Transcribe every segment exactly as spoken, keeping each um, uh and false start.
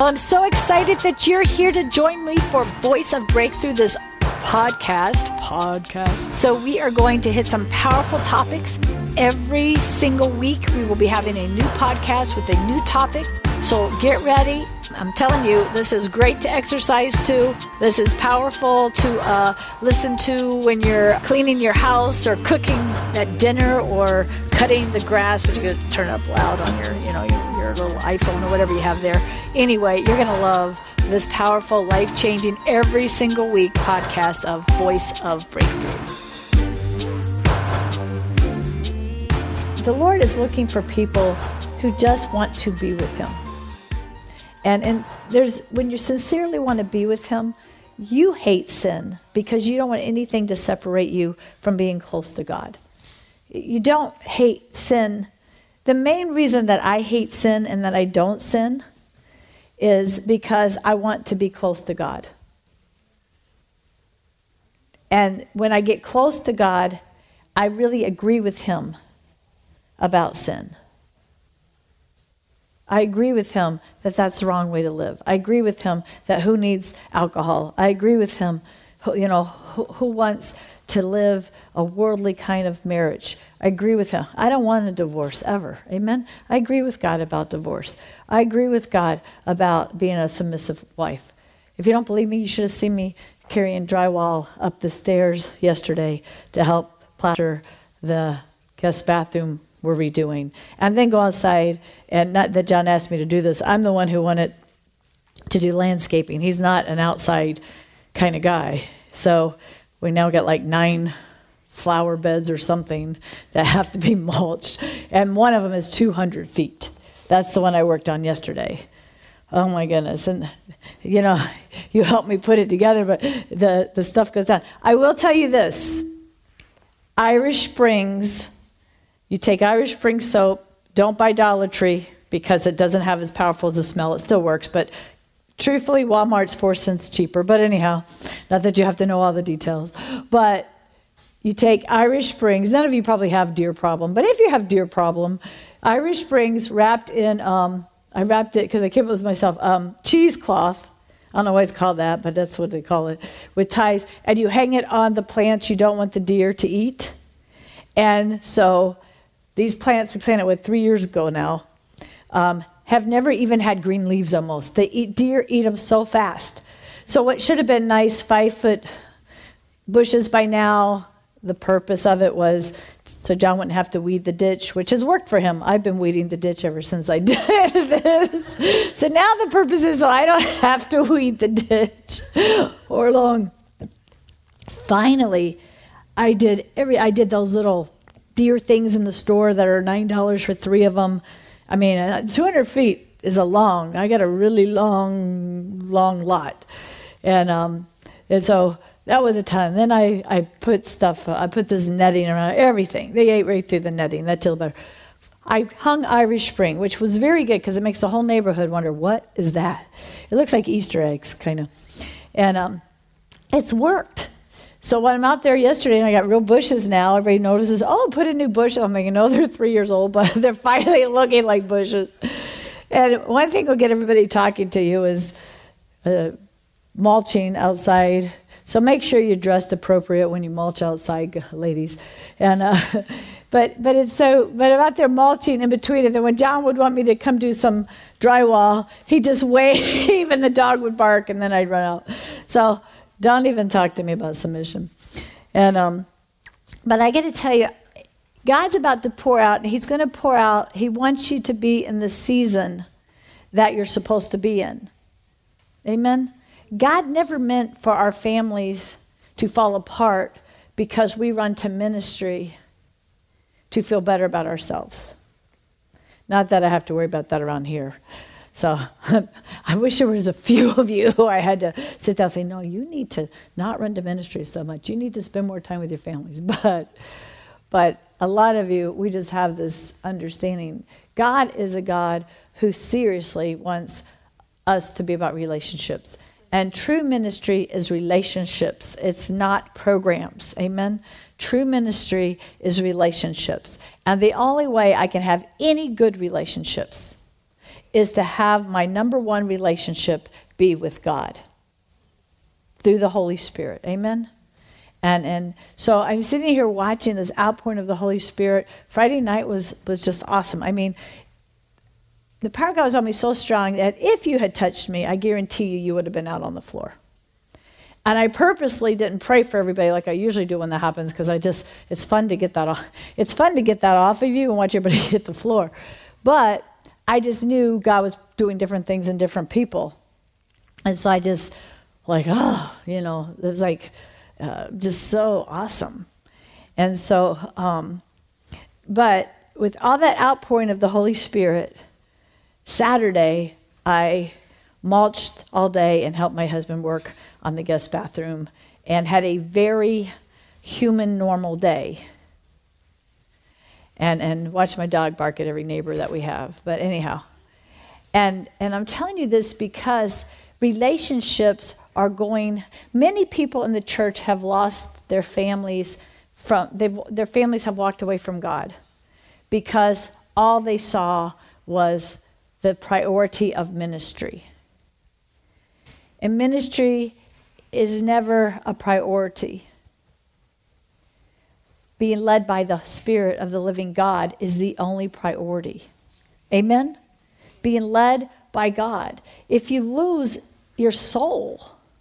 Well, I'm so excited that you're here to join me for Voice of Breakthrough, this podcast. Podcast. So we are going to hit some powerful topics. Every single week, we will be having a new podcast with a new topic. So get ready. I'm telling you, this is great to exercise to. This is powerful to uh, listen to when you're cleaning your house or cooking at dinner or cutting the grass, but you can turn it up loud on your, you know, your, your little iPhone or whatever you have there. Anyway, you're going to love this powerful, life-changing, every single week podcast of Voice of Breakthrough. The Lord is looking for people who just want to be with Him. And and there's when you sincerely want to be with Him, you hate sin because you don't want anything to separate you from being close to God. You don't hate sin. The main reason that I hate sin and that I don't sin is because I want to be close to God. And when I get close to God, I really agree with Him about sin. I agree with Him that that's the wrong way to live. I agree with Him that who needs alcohol? I agree with Him, who, you know, who, who wants to live a worldly kind of marriage. I agree with Him. I don't want a divorce ever. Amen? I agree with God about divorce. I agree with God about being a submissive wife. If you don't believe me, you should have seen me carrying drywall up the stairs yesterday to help plaster the guest bathroom we're redoing, and then go outside. And not that John asked me to do this. I'm the one who wanted to do landscaping. He's not an outside kind of guy. So we now got like nine flower beds or something that have to be mulched. And one of them is two hundred feet. That's the one I worked on yesterday. Oh my goodness. And you know, you helped me put it together, but the, the stuff goes down. I will tell you this. Irish Springs, you take Irish Spring soap, don't buy Dollar Tree because it doesn't have as powerful as the smell. It still works, but truthfully, Walmart's four cents cheaper. But anyhow, not that you have to know all the details. But you take Irish Springs. None of you probably have deer problem, but if you have deer problem, Irish Springs wrapped in, um, I wrapped it because I came up with myself, um, cheesecloth. I don't know why it's called that, but that's what they call it, with ties. And you hang it on the plants you don't want the deer to eat. And so these plants we planted with three years ago now um, have never even had green leaves almost. They eat, deer eat them so fast. So what should have been nice five-foot bushes by now, the purpose of it was so John wouldn't have to weed the ditch, which has worked for him. I've been weeding the ditch ever since I did this. So now the purpose is so I don't have to weed the ditch or long. Finally, I did every. I did those little deer things in the store that are nine dollars for three of them. I mean, two hundred feet is a long. I got a really long, long lot, and um, and so that was a ton. Then I I put stuff. Uh, I put this netting around everything. They ate right through the netting. That's still better. I hung Irish Spring, which was very good because it makes the whole neighborhood wonder what is that. It looks like Easter eggs, kind of, and um, it's worked. So when I'm out there yesterday and I got real bushes now, everybody notices, oh, put a new bush. I'm thinking, no, they're three years old, but they're finally looking like bushes. And one thing will get everybody talking to you is uh, mulching outside. So make sure you're dressed appropriate when you mulch outside, ladies. And uh, but but it's so but I'm out there mulching in between it. And when John would want me to come do some drywall, he'd just wave and the dog would bark and then I'd run out. So don't even talk to me about submission. And um, but I got to tell you, God's about to pour out, and He's going to pour out. He wants you to be in the season that you're supposed to be in. Amen? God never meant for our families to fall apart because we run to ministry to feel better about ourselves. Not that I have to worry about that around here. So I wish there was a few of you who I had to sit down and say, no, you need to not run to ministry so much. You need to spend more time with your families. But but a lot of you, we just have this understanding. God is a God who seriously wants us to be about relationships. And true ministry is relationships. It's not programs. Amen? True ministry is relationships. And the only way I can have any good relationships is to have my number one relationship be with God through the Holy Spirit. Amen? And and so I'm sitting here watching this outpouring of the Holy Spirit. Friday night was, was just awesome. I mean, the power of God was on me so strong that if you had touched me, I guarantee you, you would have been out on the floor. And I purposely didn't pray for everybody like I usually do when that happens, because I just, it's fun to get that off. It's fun to get that off of you and watch everybody hit the floor. But I just knew God was doing different things in different people. And so I just, like, oh, you know, it was like, Uh, just so awesome. And so, um, but with all that outpouring of the Holy Spirit, Saturday, I mulched all day and helped my husband work on the guest bathroom and had a very human, normal day. And and watched my dog bark at every neighbor that we have. But anyhow, and and I'm telling you this because relationships are going, many people in the church have lost their families from, they've, their families have walked away from God because all they saw was the priority of ministry. And ministry is never a priority. Being led by the Spirit of the living God is the only priority. Amen? Being led by God. If you lose your soul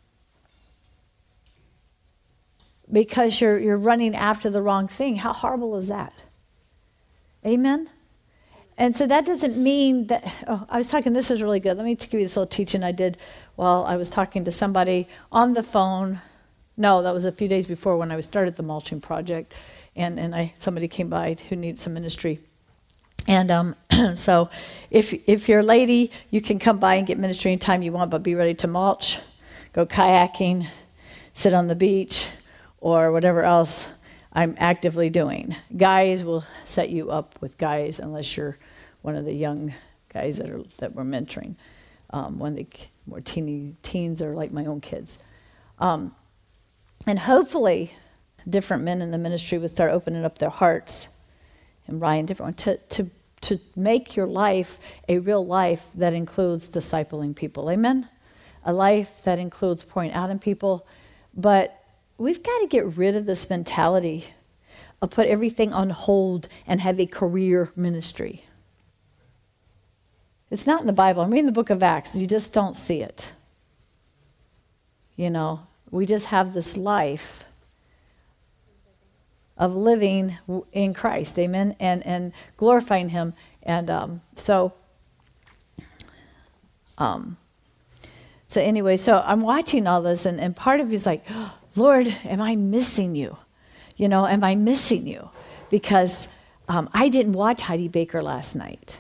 because you're you're running after the wrong thing, how horrible is that? Amen? And so that doesn't mean that, oh, I was talking, this is really good. Let me give you this little teaching I did while I was talking to somebody on the phone. No, that was a few days before when I started the mulching project. And, and I somebody came by who needed some ministry. And um, so if if you're a lady, you can come by and get ministry anytime you want, but be ready to mulch, go kayaking, sit on the beach, or whatever else I'm actively doing. Guys will set you up with guys unless you're one of the young guys that are that we're mentoring. Um, when the more teeny teens are like my own kids. Um, and hopefully different men in the ministry would start opening up their hearts, and Ryan, different one, to, to, to make your life a real life that includes discipling people. Amen? A life that includes pouring out in people. But we've got to get rid of this mentality of put everything on hold and have a career ministry. It's not in the Bible. I'm reading the book of Acts. You just don't see it. You know, we just have this life of living in Christ, amen, and and glorifying Him. And um, so, um, so anyway, so I'm watching all this, and, and part of me is like, oh, Lord, am I missing you? You know, am I missing you? Because um, I didn't watch Heidi Baker last night.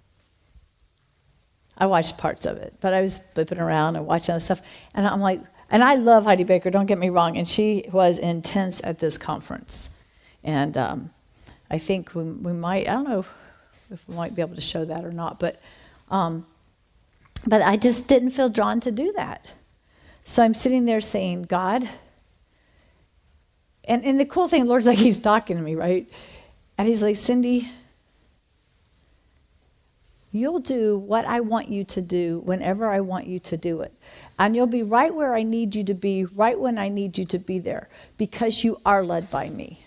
I watched parts of it, but I was flipping around and watching other stuff, and I'm like, and I love Heidi Baker, don't get me wrong, and she was intense at this conference. And um, I think we, we might, I don't know if we might be able to show that or not, but um, but I just didn't feel drawn to do that. So I'm sitting there saying, God, and, and the cool thing, the Lord's like, He's talking to me, right? And He's like, Cindy, you'll do what I want you to do whenever I want you to do it. And you'll be right where I need you to be, right when I need you to be there, because you are led by me.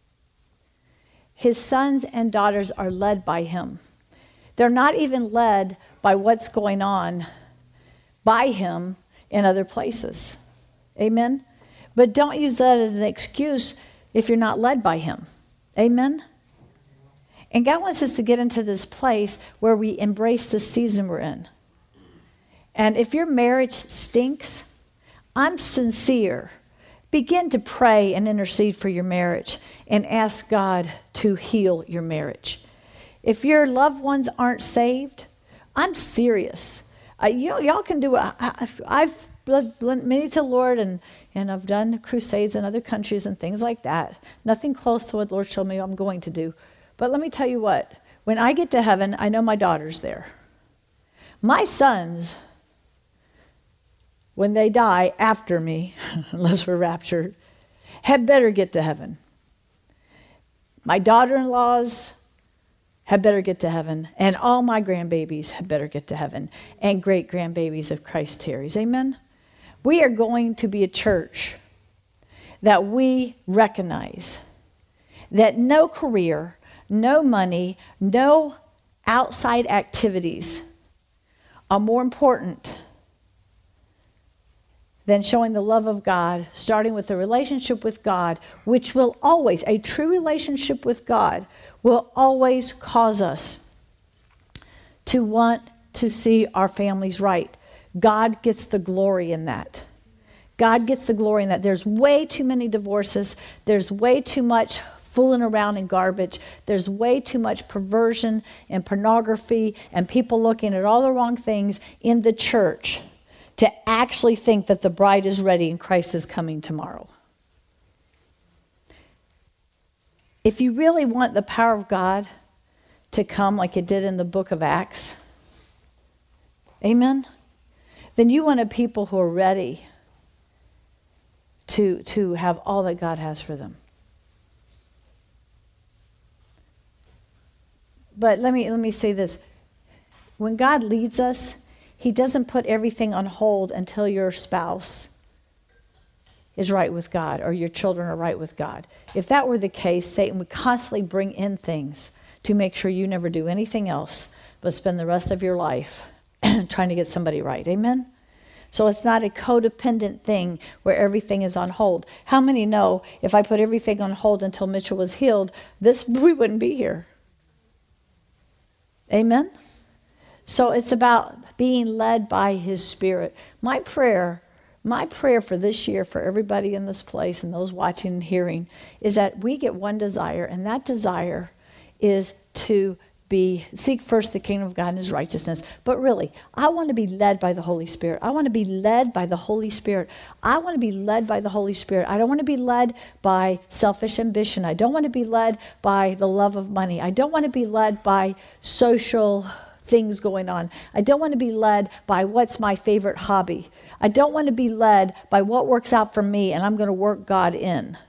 His sons and daughters are led by Him. They're not even led by what's going on by Him in other places. Amen? But don't use that as an excuse if you're not led by Him. Amen? And God wants us to get into this place where we embrace the season we're in. And if your marriage stinks, I'm sincere. Begin to pray and intercede for your marriage and ask God to heal your marriage. If your loved ones aren't saved, I'm serious. I, you know, y'all can do it. I've, I've lent many to the Lord, and, and I've done crusades in other countries and things like that. Nothing close to what the Lord showed me I'm going to do. But let me tell you what, when I get to heaven, I know my daughter's there. My sons, when they die after me, unless we're raptured, had better get to heaven. My daughter-in-laws had better get to heaven, and all my grandbabies had better get to heaven, and great-grandbabies if Christ tarries. Amen? We are going to be a church that we recognize that no career, no money, no outside activities are more important than showing the love of God, starting with a relationship with God, which will always, a true relationship with God, will always cause us to want to see our families right. God gets the glory in that. God gets the glory in that. There's way too many divorces. There's way too much fooling around in garbage. There's way too much perversion and pornography and people looking at all the wrong things in the church to actually think that the bride is ready and Christ is coming tomorrow. If you really want the power of God to come like it did in the book of Acts, amen, then you want a people who are ready to, to have all that God has for them. But let me let me say this. When God leads us, he doesn't put everything on hold until your spouse is right with God or your children are right with God. If that were the case, Satan would constantly bring in things to make sure you never do anything else but spend the rest of your life trying to get somebody right. Amen? So it's not a codependent thing where everything is on hold. How many know if I put everything on hold until Mitchell was healed, this we wouldn't be here? Amen? So it's about being led by his Spirit. My prayer, my prayer for this year, for everybody in this place and those watching and hearing, is that we get one desire, and that desire is to be, seek first the kingdom of God and his righteousness. But really, I want to be led by the Holy Spirit. I want to be led by the Holy Spirit. I want to be led by the Holy Spirit. I don't want to be led by selfish ambition. I don't want to be led by the love of money. I don't want to be led by social things going on. I don't want to be led by what's my favorite hobby. I don't want to be led by what works out for me and I'm going to work God in.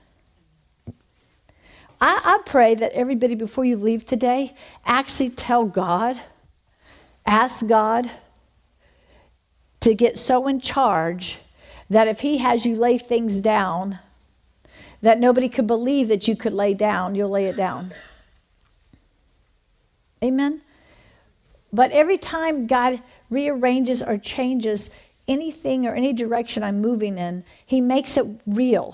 I, I pray that everybody, before you leave today, actually tell God, ask God to get so in charge that if he has you lay things down that nobody could believe that you could lay down, you'll lay it down. Amen? But every time God rearranges or changes anything or any direction I'm moving in, he makes it real.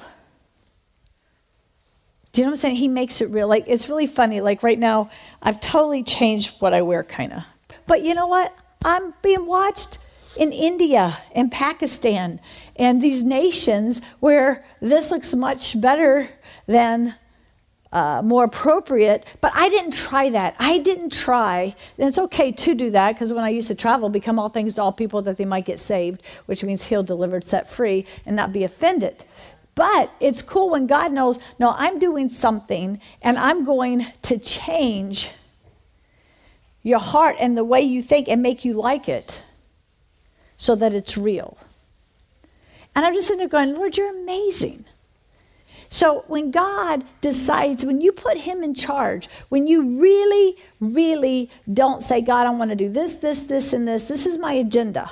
Do you know what I'm saying? He makes it real. Like, it's really funny. Like right now, I've totally changed what I wear, kind of. But you know what? I'm being watched in India and Pakistan and these nations where this looks much better than uh, more appropriate. But I didn't try that. I didn't try. And it's okay to do that, because when I used to travel, become all things to all people that they might get saved, which means healed, delivered, set free, and not be offended. But it's cool when God knows, no, I'm doing something and I'm going to change your heart and the way you think and make you like it so that it's real. And I'm just sitting there going, Lord, you're amazing. So when God decides, when you put him in charge, when you really, really don't say, God, I want to do this, this, this, and this. This is my agenda.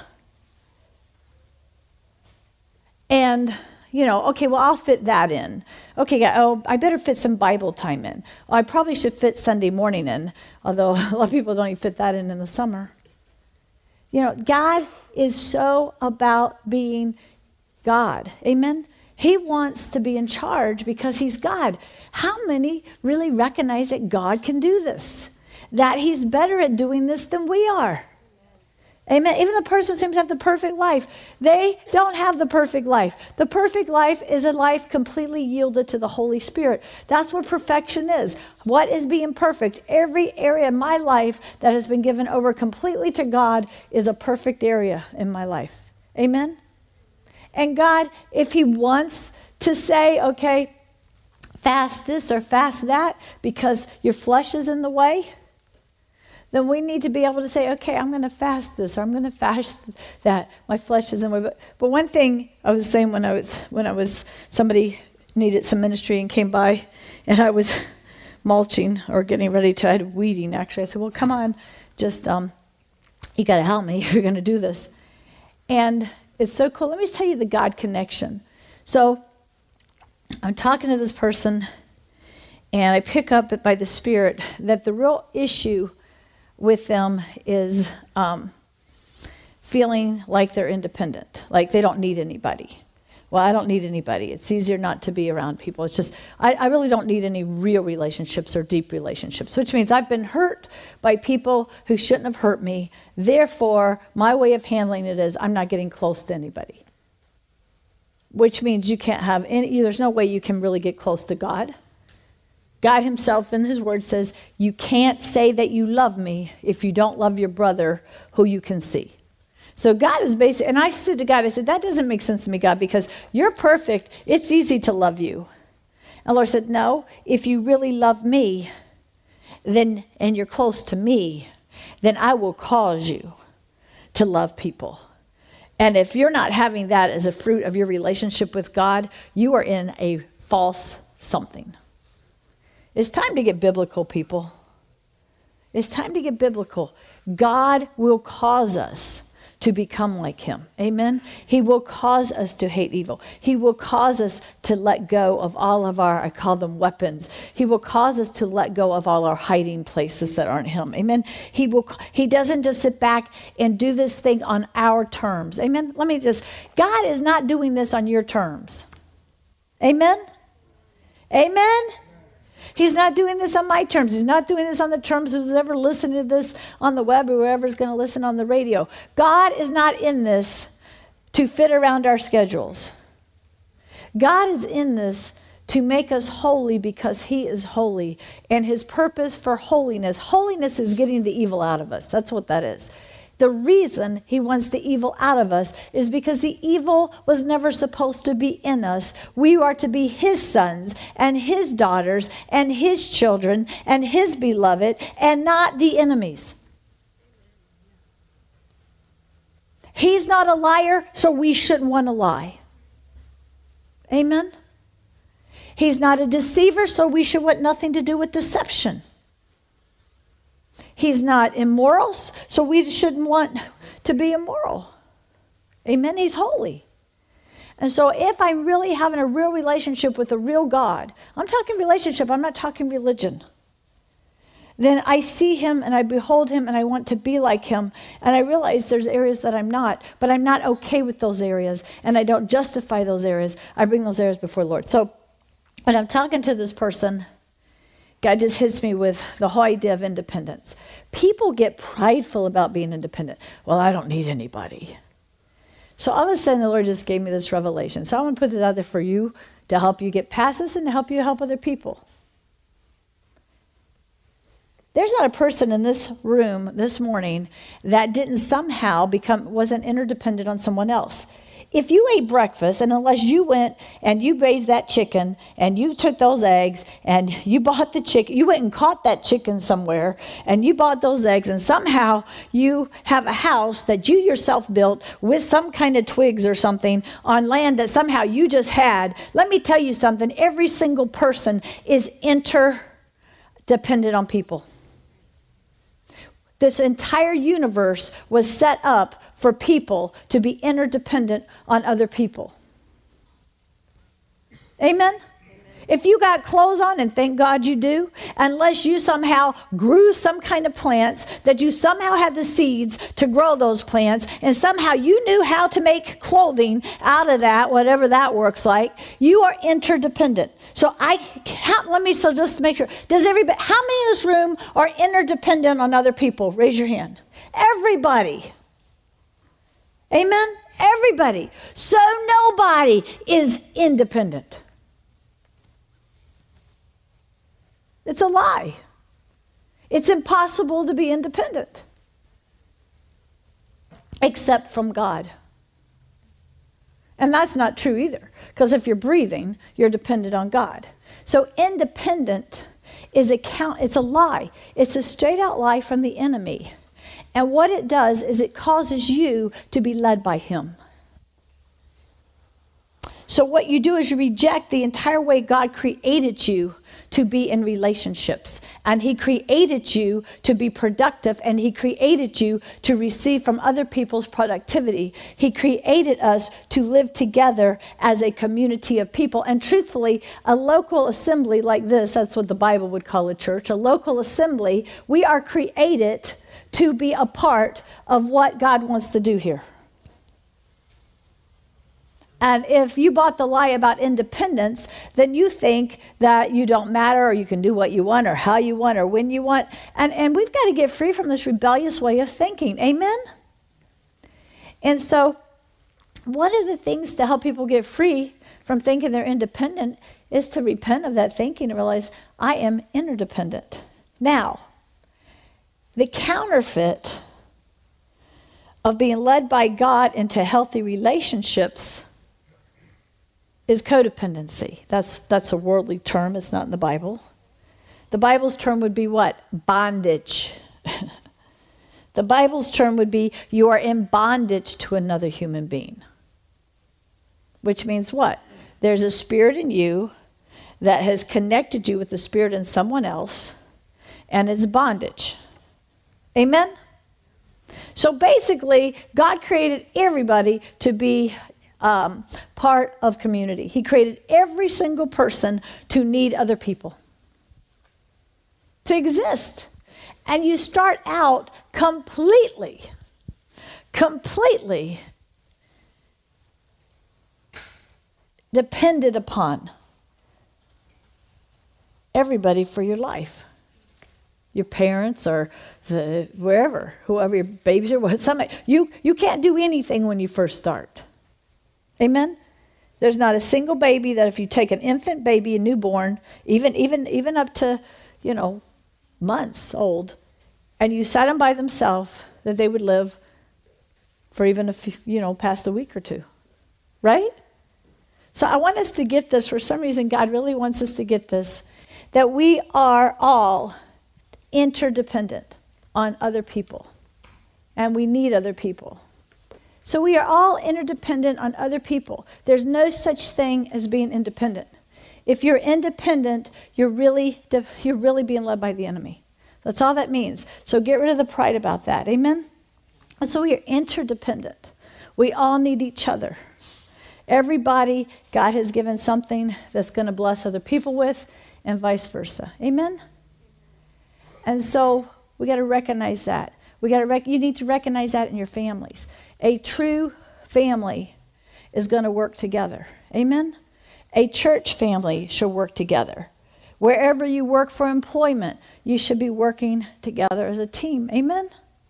And you know, okay, well, I'll fit that in. Okay, yeah, oh, I better fit some Bible time in. Oh, I probably should fit Sunday morning in, although a lot of people don't even fit that in in the summer. You know, God is so about being God. Amen? He wants to be in charge because he's God. How many really recognize that God can do this? That he's better at doing this than we are? Amen. Even the person who seems to have the perfect life, they don't have the perfect life. The perfect life is a life completely yielded to the Holy Spirit. That's what perfection is. What is being perfect? Every area in my life that has been given over completely to God is a perfect area in my life. Amen. And God, if he wants to say, okay, fast this or fast that because your flesh is in the way, then we need to be able to say, okay, I'm going to fast this, or I'm going to fast that. My flesh is in the way. But, but one thing I was saying when I was, when I was, somebody needed some ministry and came by, and I was mulching or getting ready to, I had weeding actually. I said, well, come on, just, um, you got to help me if you're going to do this. And it's so cool. Let me just tell you the God connection. So I'm talking to this person, and I pick up by the Spirit that the real issue with them is um, feeling like they're independent, like they don't need anybody. Well, I don't need anybody. It's easier not to be around people. It's just, I, I really don't need any real relationships or deep relationships, which means I've been hurt by people who shouldn't have hurt me. Therefore, my way of handling it is I'm not getting close to anybody, which means you can't have any, there's no way you can really get close to God. God himself in his word says, you can't say that you love me if you don't love your brother who you can see. So God is basically, and I said to God, I said, that doesn't make sense to me, God, because you're perfect. It's easy to love you. And the Lord said, no, if you really love me, then, and you're close to me, then I will cause you to love people. And if you're not having that as a fruit of your relationship with God, you are in a false something. It's time to get biblical, people. It's time to get biblical. God will cause us to become like him. Amen? He will cause us to hate evil. He will cause us to let go of all of our, I call them weapons. He will cause us to let go of all our hiding places that aren't him. Amen? He will. He doesn't just sit back and do this thing on our terms. Amen? Let me just, God is not doing this on your terms. Amen? Amen? He's not doing this on my terms. He's not doing this on the terms of who's ever listening to this on the web or whoever's going to listen on the radio. God is not in this to fit around our schedules. God is in this to make us holy because he is holy. And his purpose for holiness, holiness is getting the evil out of us. That's what that is. The reason he wants the evil out of us is because the evil was never supposed to be in us. We are to be his sons and his daughters and his children and his beloved and not the enemies. He's not a liar, so we shouldn't want to lie. Amen? He's not a deceiver, so we should want nothing to do with deception. He's not immoral, so we shouldn't want to be immoral. Amen? He's holy. And so if I'm really having a real relationship with a real God, I'm talking relationship, I'm not talking religion, then I see him and I behold him and I want to be like him. And I realize there's areas that I'm not, but I'm not okay with those areas. And I don't justify those areas. I bring those areas before the Lord. So when I'm talking to this person, God just hits me with the whole idea of independence. People get prideful about being independent. Well, I don't need anybody. So all of a sudden, the Lord just gave me this revelation. So I want to put this out there for you to help you get past this and to help you help other people. There's not a person in this room this morning that didn't somehow become, wasn't interdependent on someone else. If you ate breakfast, and unless you went and you raised that chicken and you took those eggs and you bought the chicken, you went and caught that chicken somewhere and you bought those eggs and somehow you have a house that you yourself built with some kind of twigs or something on land that somehow you just had, let me tell you something, every single person is interdependent on people. This entire universe was set up for people to be interdependent on other people. Amen? Amen? If you got clothes on, and thank God you do, unless you somehow grew some kind of plants, that you somehow had the seeds to grow those plants, and somehow you knew how to make clothing out of that, whatever that works like, you are interdependent. So I can't, let me, so just to make sure, does everybody, how many in this room are interdependent on other people? Raise your hand. Everybody. Amen? Everybody. So nobody is independent. It's a lie. It's impossible to be independent. Except from God. And that's not true either. Because if you're breathing, you're dependent on God. So independent is a count, it's a lie. It's a straight out lie from the enemy. And what it does is it causes you to be led by him. So what you do is you reject the entire way God created you to be in relationships. And he created you to be productive, and he created you to receive from other people's productivity. He created us to live together as a community of people. And truthfully, a local assembly like this, that's what the Bible would call a church, a local assembly, we are created to be a part of what God wants to do here. And if you bought the lie about independence, then you think that you don't matter, or you can do what you want, or how you want, or when you want. And, and we've got to get free from this rebellious way of thinking. Amen? And so one of the things to help people get free from thinking they're independent is to repent of that thinking and realize, I am interdependent. Now, the counterfeit of being led by God into healthy relationships is codependency. That's that's a worldly term. It's not in the Bible. The Bible's term would be what? Bondage. The Bible's term would be you are in bondage to another human being. Which means what? There's a spirit in you that has connected you with the spirit in someone else, and it's bondage. Amen? So basically, God created everybody to be um, part of community. He created every single person to need other people, to exist. And you start out completely, completely dependent upon everybody for your life. Your parents or the wherever, whoever your babies are, what somebody. You you can't do anything when you first start. Amen? There's not a single baby that if you take an infant baby, a newborn, even even even up to, you know, months old, and you sat them by themselves, that they would live for even a few, you know, past a week or two. Right? So I want us to get this. For some reason, God really wants us to get this, that we are all interdependent on other people, and we need other people. So we are all interdependent on other people. There's no such thing as being independent. If you're independent, you're really you're really being led by the enemy. That's all that means. So get rid of the pride about that. Amen? And so we are interdependent. We all need each other. Everybody, God has given something that's going to bless other people with, and vice versa. Amen? And so we got to recognize that. We got to rec- you need to recognize that in your families. A true family is going to work together. Amen? A church family should work together. Wherever you work for employment, you should be working together as a team. Amen?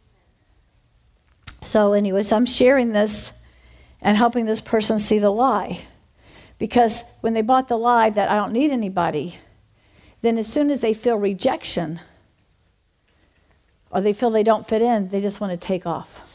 So anyways, I'm sharing this and helping this person see the lie. Because when they bought the lie that I don't need anybody, then as soon as they feel rejection, or they feel they don't fit in, they just want to take off.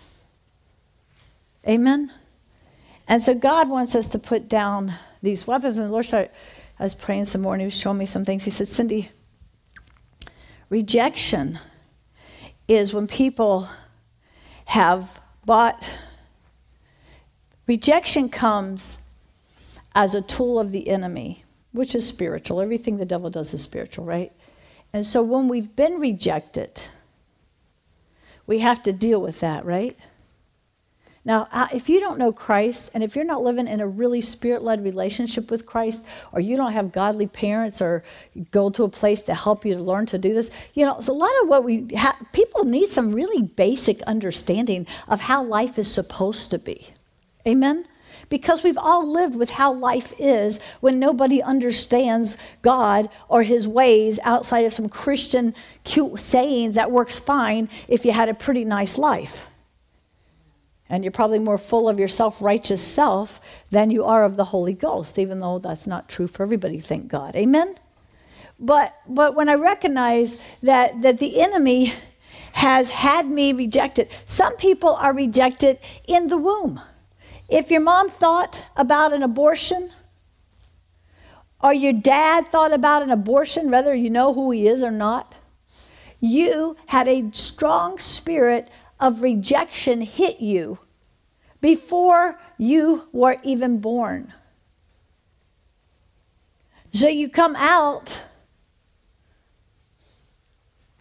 Amen? And so God wants us to put down these weapons. And the Lord started, I was praying some more, and he was showing me some things. He said, Cindy, rejection is when people have bought, rejection comes as a tool of the enemy, which is spiritual. Everything the devil does is spiritual, right? And so when we've been rejected, we have to deal with that, right? Now, if you don't know Christ, and if you're not living in a really spirit-led relationship with Christ, or you don't have godly parents, or go to a place to help you to learn to do this, you know, it's a lot of what we have. People need some really basic understanding of how life is supposed to be. Amen? Because we've all lived with how life is when nobody understands God or his ways outside of some Christian cute sayings that works fine if you had a pretty nice life. And you're probably more full of your self-righteous self than you are of the Holy Ghost, even though that's not true for everybody, thank God. Amen? But but when I recognize that, that the enemy has had me rejected, some people are rejected in the womb. If your mom thought about an abortion, or your dad thought about an abortion, whether you know who he is or not, you had a strong spirit of rejection hit you before you were even born. So you come out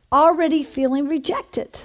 already feeling rejected.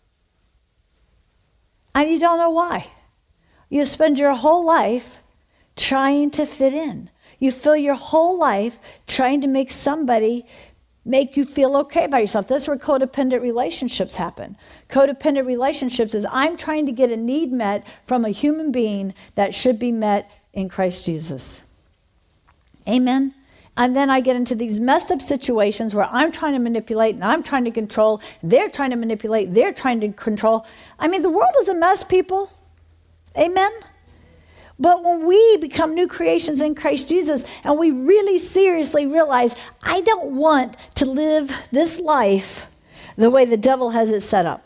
And you don't know why. You spend your whole life trying to fit in. You fill your whole life trying to make somebody make you feel okay about yourself. That's where codependent relationships happen. Codependent relationships is I'm trying to get a need met from a human being that should be met in Christ Jesus. Amen? And then I get into these messed up situations where I'm trying to manipulate and I'm trying to control. They're trying to manipulate. They're trying to control. I mean, the world is a mess, people. Amen? But when we become new creations in Christ Jesus and we really seriously realize, I don't want to live this life the way the devil has it set up.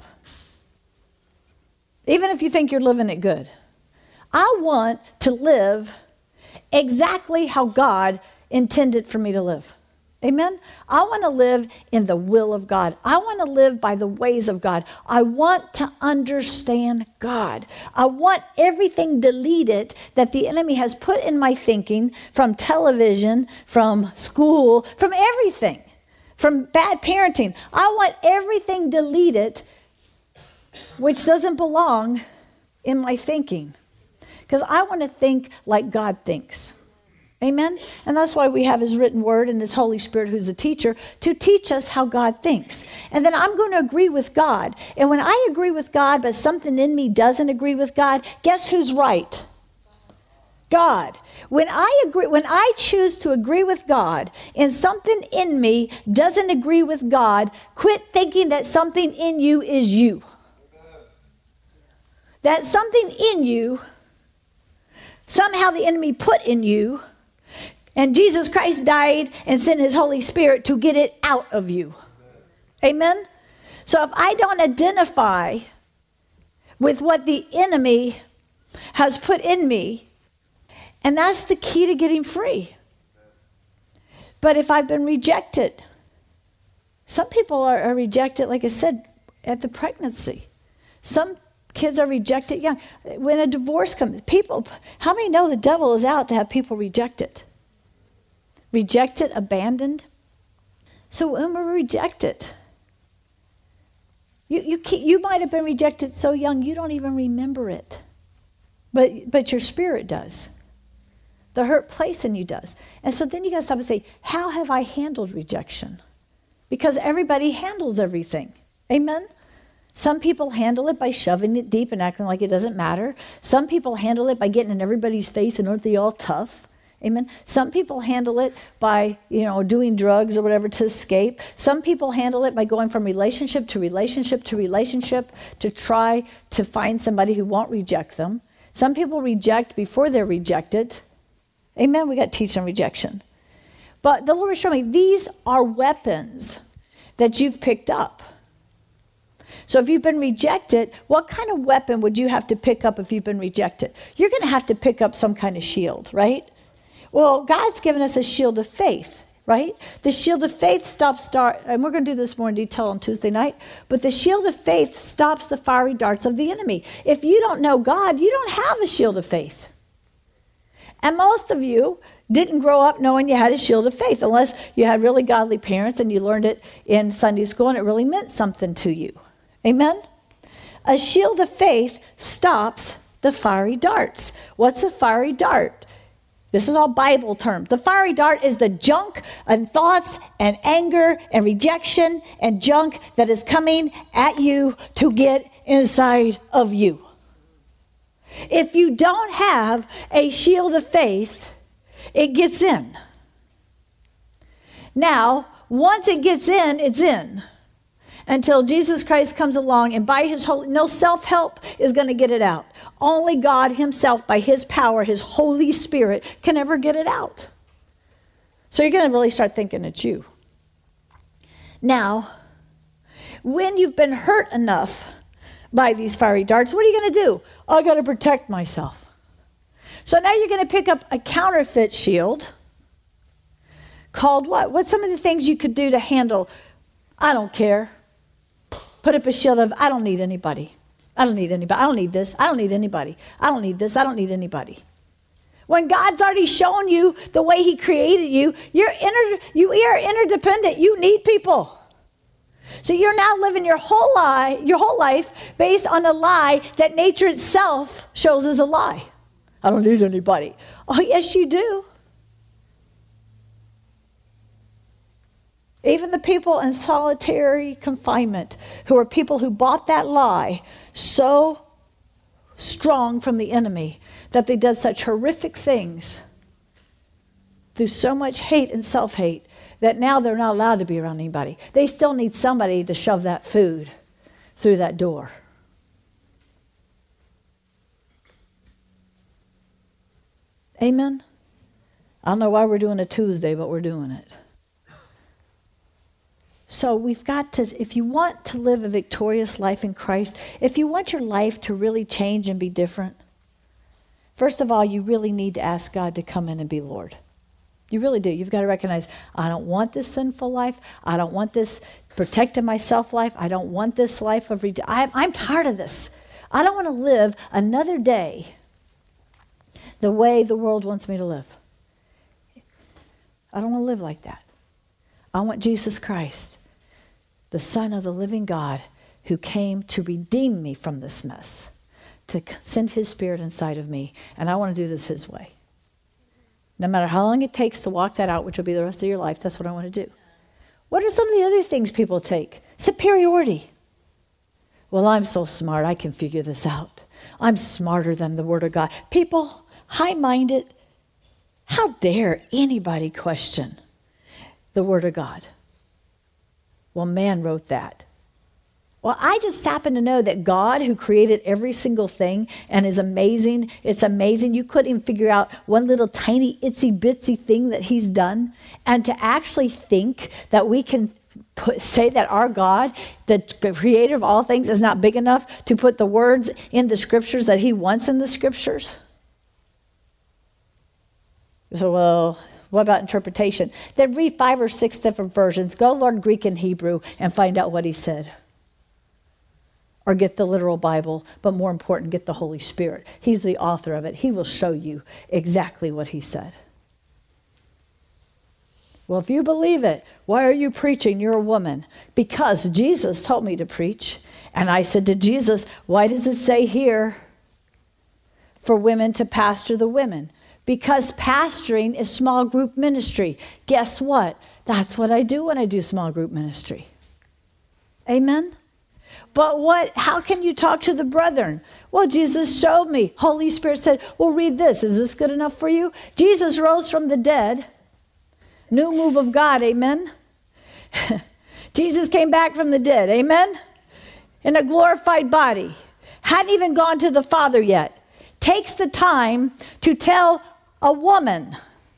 Even if you think you're living it good. I want to live exactly how God intended for me to live. Amen? I want to live in the will of God. I want to live by the ways of God. I want to understand God. I want everything deleted that the enemy has put in my thinking from television, from school, from everything, from bad parenting. I want everything deleted which doesn't belong in my thinking. Because I want to think like God thinks. Amen? And that's why we have his written word and his Holy Spirit, who's the teacher, to teach us how God thinks. And then I'm going to agree with God. And when I agree with God, but something in me doesn't agree with God, guess who's right? God. When I agree, when I choose to agree with God and something in me doesn't agree with God, quit thinking that something in you is you. That something in you, somehow the enemy put in you, and Jesus Christ died and sent his Holy Spirit to get it out of you. Amen? So if I don't identify with what the enemy has put in me, and that's the key to getting free. But if I've been rejected, some people are, are rejected, like I said, at the pregnancy. Some kids are rejected young. When a divorce comes, people, how many know the devil is out to have people rejected? Rejected, abandoned. So when we're rejected, you you you might have been rejected so young you don't even remember it, but but your spirit does. The hurt place in you does. And so then you got to stop and say, how have I handled rejection? Because everybody handles everything. Amen? Some people handle it by shoving it deep and acting like it doesn't matter. Some people handle it by getting in everybody's face and aren't they all tough? Amen. Some people handle it by, you know, doing drugs or whatever to escape. Some people handle it by going from relationship to relationship to relationship to try to find somebody who won't reject them. Some people reject before they're rejected. Amen. We got to teach on rejection. But the Lord showed me these are weapons that you've picked up. So if you've been rejected, what kind of weapon would you have to pick up if you've been rejected? You're going to have to pick up some kind of shield, right? Well, God's given us a shield of faith, right? The shield of faith stops, dart, and we're going to do this more in detail on Tuesday night, but the shield of faith stops the fiery darts of the enemy. If you don't know God, you don't have a shield of faith. And most of you didn't grow up knowing you had a shield of faith, unless you had really godly parents and you learned it in Sunday school and it really meant something to you. Amen? A shield of faith stops the fiery darts. What's a fiery dart? This is all Bible terms. The fiery dart is the junk and thoughts and anger and rejection and junk that is coming at you to get inside of you. If you don't have a shield of faith, it gets in. Now, once it gets in, it's in. Until Jesus Christ comes along and by his holy, no self-help is going to get it out. Only God himself, by his power, his Holy Spirit, can ever get it out. So you're going to really start thinking it's you. Now, when you've been hurt enough by these fiery darts, what are you going to do? I got to protect myself. So now you're going to pick up a counterfeit shield called what? What's some of the things you could do to handle, I don't care. Put up a shield of, I don't need anybody. I don't need anybody. I don't need this. I don't need anybody. I don't need this. I don't need anybody. When God's already shown you the way he created you, you're inter, you are interdependent. You need people. So you're now living your whole life, your whole life based on a lie that nature itself shows as a lie. I don't need anybody. Oh, yes, you do. Even the people in solitary confinement, who are people who bought that lie so strong from the enemy that they did such horrific things through so much hate and self-hate that now they're not allowed to be around anybody. They still need somebody to shove that food through that door. Amen? I don't know why we're doing a Tuesday, but we're doing it. So we've got to, if you want to live a victorious life in Christ, if you want your life to really change and be different, first of all, you really need to ask God to come in and be Lord. You really do. You've got to recognize, I don't want this sinful life. I don't want this protecting myself life. I don't want this life of, rede- I'm, I'm tired of this. I don't want to live another day the way the world wants me to live. I don't want to live like that. I want Jesus Christ, the Son of the living God, who came to redeem me from this mess, to send his Spirit inside of me, and I want to do this his way. No matter how long it takes to walk that out, which will be the rest of your life, that's what I want to do. What are some of the other things people take? Superiority. Well, I'm so smart, I can figure this out. I'm smarter than the Word of God. People, high-minded, how dare anybody question the Word of God? Well, man wrote that. Well, I just happen to know that God, who created every single thing and is amazing, it's amazing. You couldn't even figure out one little tiny itsy bitsy thing that he's done. And to actually think that we can put, say that our God, the creator of all things, is not big enough to put the words in the scriptures that he wants in the scriptures. So, well, what about interpretation? Then read five or six different versions. Go learn Greek and Hebrew and find out what he said. Or get the literal Bible, but more important, get the Holy Spirit. He's the author of it. He will show you exactly what he said. Well, if you believe it, why are you preaching? You're a woman. Because Jesus told me to preach. And I said to Jesus, why does it say here for women to pastor the women? Because pastoring is small group ministry. Guess what? That's what I do when I do small group ministry. Amen? But what? How can you talk to the brethren? Well, Jesus showed me. Holy Spirit said, well, read this. Is this good enough for you? Jesus rose from the dead. New move of God, amen? Jesus came back from the dead, amen? In a glorified body. Hadn't even gone to the Father yet. Takes the time to tell a woman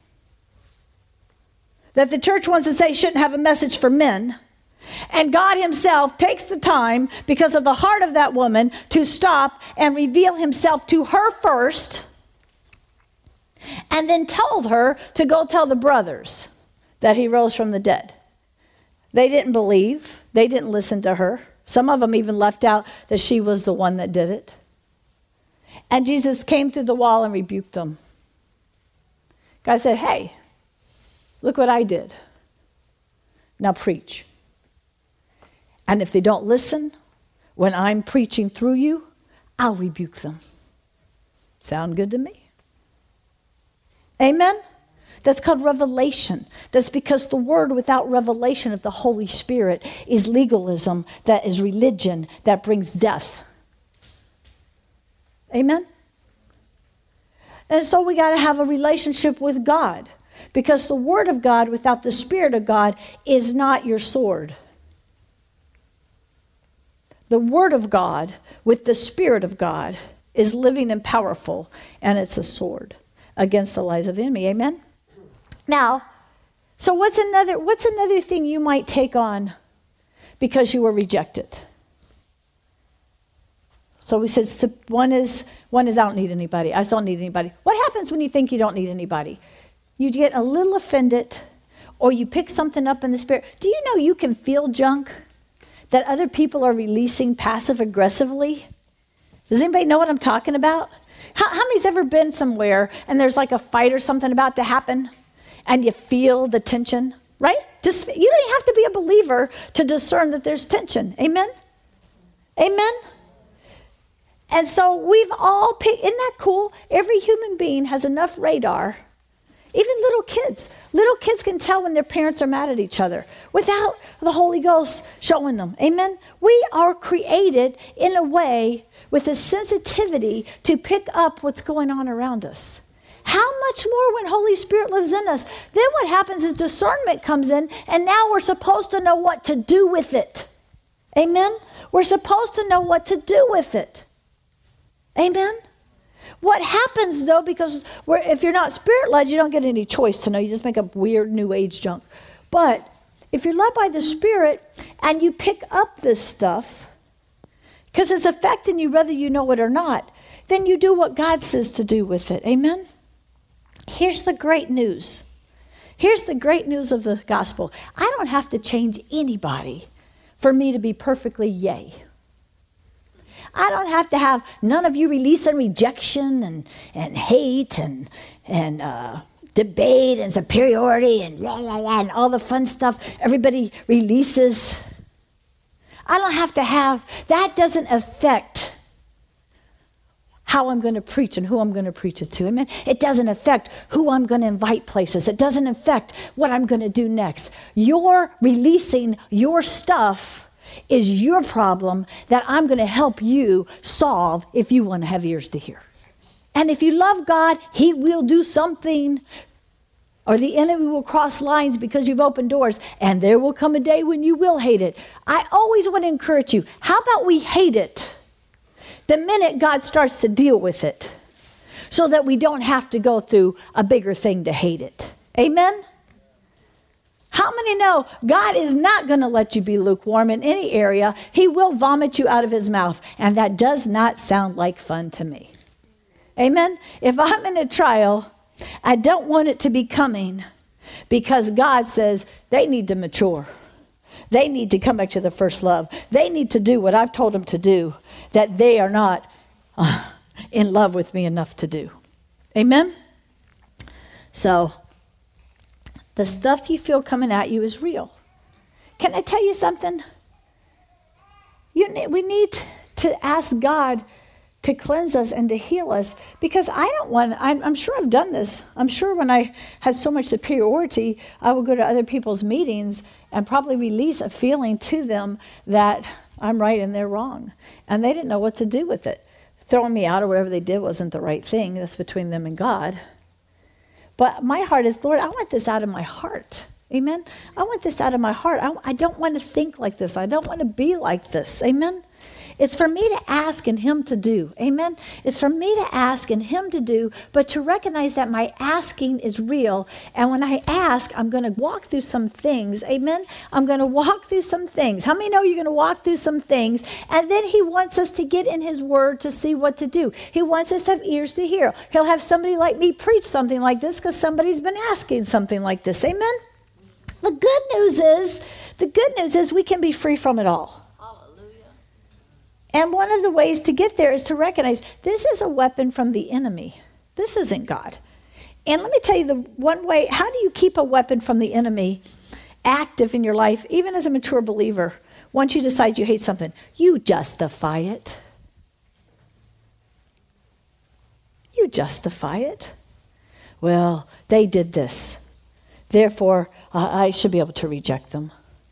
that the church wants to say shouldn't have a message for men. And God himself takes the time, because of the heart of that woman, to stop and reveal himself to her first, and then told her to go tell the brothers that he rose from the dead. They didn't believe. They didn't listen to her. Some of them even left out that she was the one that did it. And Jesus came through the wall and rebuked them. God said, hey, look what I did. Now preach. And if they don't listen, when I'm preaching through you, I'll rebuke them. Sound good to me? Amen? That's called revelation. That's because the word without revelation of the Holy Spirit is legalism, that is religion, that brings death. Amen? And so we got to have a relationship with God, because the word of God without the Spirit of God is not your sword. The Word of God with the Spirit of God is living and powerful, and it's a sword against the lies of the enemy. Amen? Now, so what's another, what's another thing you might take on because you were rejected? So we said one is, one is I don't need anybody. I just don't need anybody. What happens when you think you don't need anybody? You get a little offended, or you pick something up in the Spirit. Do you know you can feel junk that other people are releasing passive aggressively? Does anybody know what I'm talking about? How, how many's ever been somewhere and there's like a fight or something about to happen and you feel the tension? right? Just you don't have to be a believer to discern that there's tension. Amen? Amen? And so we've all picked, isn't that cool? Every human being has enough radar. Even little kids. Little kids can tell when their parents are mad at each other without the Holy Ghost showing them. Amen? We are created in a way with a sensitivity to pick up what's going on around us. How much more when Holy Spirit lives in us? Then what happens is discernment comes in, and now we're supposed to know what to do with it. Amen? We're supposed to know what to do with it. Amen? What happens, though, because we're, if you're not Spirit-led, you don't get any choice to know. You just make up weird New Age junk. But if you're led by the Spirit and you pick up this stuff, because it's affecting you whether you know it or not, then you do what God says to do with it. Amen? Here's the great news. Here's the great news of the gospel. I don't have to change anybody for me to be perfectly yay. I don't have to have none of you releasing rejection and, and hate and, and uh, debate and superiority and, blah, blah, blah, and all the fun stuff everybody releases. I don't have to have, that doesn't affect how I'm going to preach and who I'm going to preach it to. Amen. It doesn't affect who I'm going to invite places. It doesn't affect what I'm going to do next. Your releasing your stuff is your problem that I'm going to help you solve if you want to have ears to hear. And if you love God, he will do something, or the enemy will cross lines because you've opened doors, and there will come a day when you will hate it. I always want to encourage you, how about we hate it the minute God starts to deal with it, so that we don't have to go through a bigger thing to hate it. Amen? How many know God is not going to let you be lukewarm in any area? He will vomit you out of his mouth, and that does not sound like fun to me. Amen? If I'm in a trial, I don't want it to be coming because God says they need to mature. They need to come back to the first love. They need to do what I've told them to do, that they are not uh, in love with me enough to do. Amen? So, the stuff you feel coming at you is real. Can I tell you something? You need, we need to ask God to cleanse us and to heal us, because I don't want, I'm, I'm sure I've done this. I'm sure when I had so much superiority, I would go to other people's meetings and probably release a feeling to them that I'm right and they're wrong. And they didn't know what to do with it. Throwing me out or whatever they did wasn't the right thing. That's between them and God. But my heart is, Lord, I want this out of my heart. Amen? I want this out of my heart. I, I don't want to think like this. I don't want to be like this. Amen? It's for me to ask and him to do. Amen? It's for me to ask and him to do, but to recognize that my asking is real. And when I ask, I'm going to walk through some things. Amen? I'm going to walk through some things. How many know you're going to walk through some things? And then he wants us to get in his word to see what to do. He wants us to have ears to hear. He'll have somebody like me preach something like this because somebody's been asking something like this. Amen? The good news is, the good news is we can be free from it all. And one of the ways to get there is to recognize this is a weapon from the enemy. This isn't God. And let me tell you the one way, how do you keep a weapon from the enemy active in your life, even as a mature believer? Once you decide you hate something, you justify it. You justify it. Well, they did this. Therefore, uh, I should be able to reject them.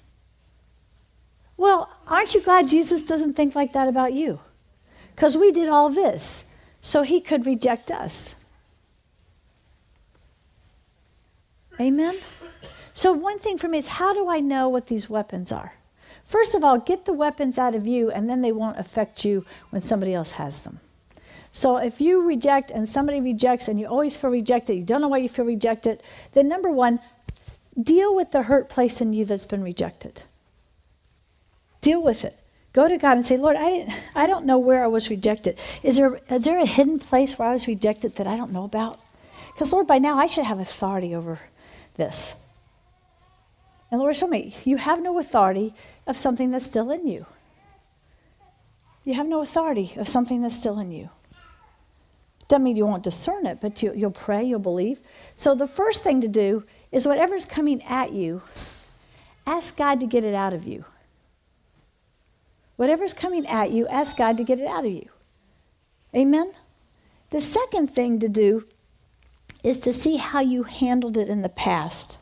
Well, aren't you glad Jesus doesn't think like that about you? Because we did all this so he could reject us. Amen? So one thing for me is, how do I know what these weapons are? First of all, get the weapons out of you, and then they won't affect you when somebody else has them. So if you reject and somebody rejects and you always feel rejected, you don't know why you feel rejected, then number one, deal with the hurt place in you that's been rejected. Deal with it. Go to God and say, Lord, I didn't, I don't know where I was rejected. Is there, is there a hidden place where I was rejected that I don't know about? Because, Lord, by now I should have authority over this. And Lord, show me, you have no authority of something that's still in you. You have no authority of something that's still in you. Doesn't mean you won't discern it, but you, you'll pray, you'll believe. So the first thing to do is whatever's coming at you, ask God to get it out of you. Whatever's coming at you, ask God to get it out of you. Amen? The second thing to do is to see how you handled it in the past.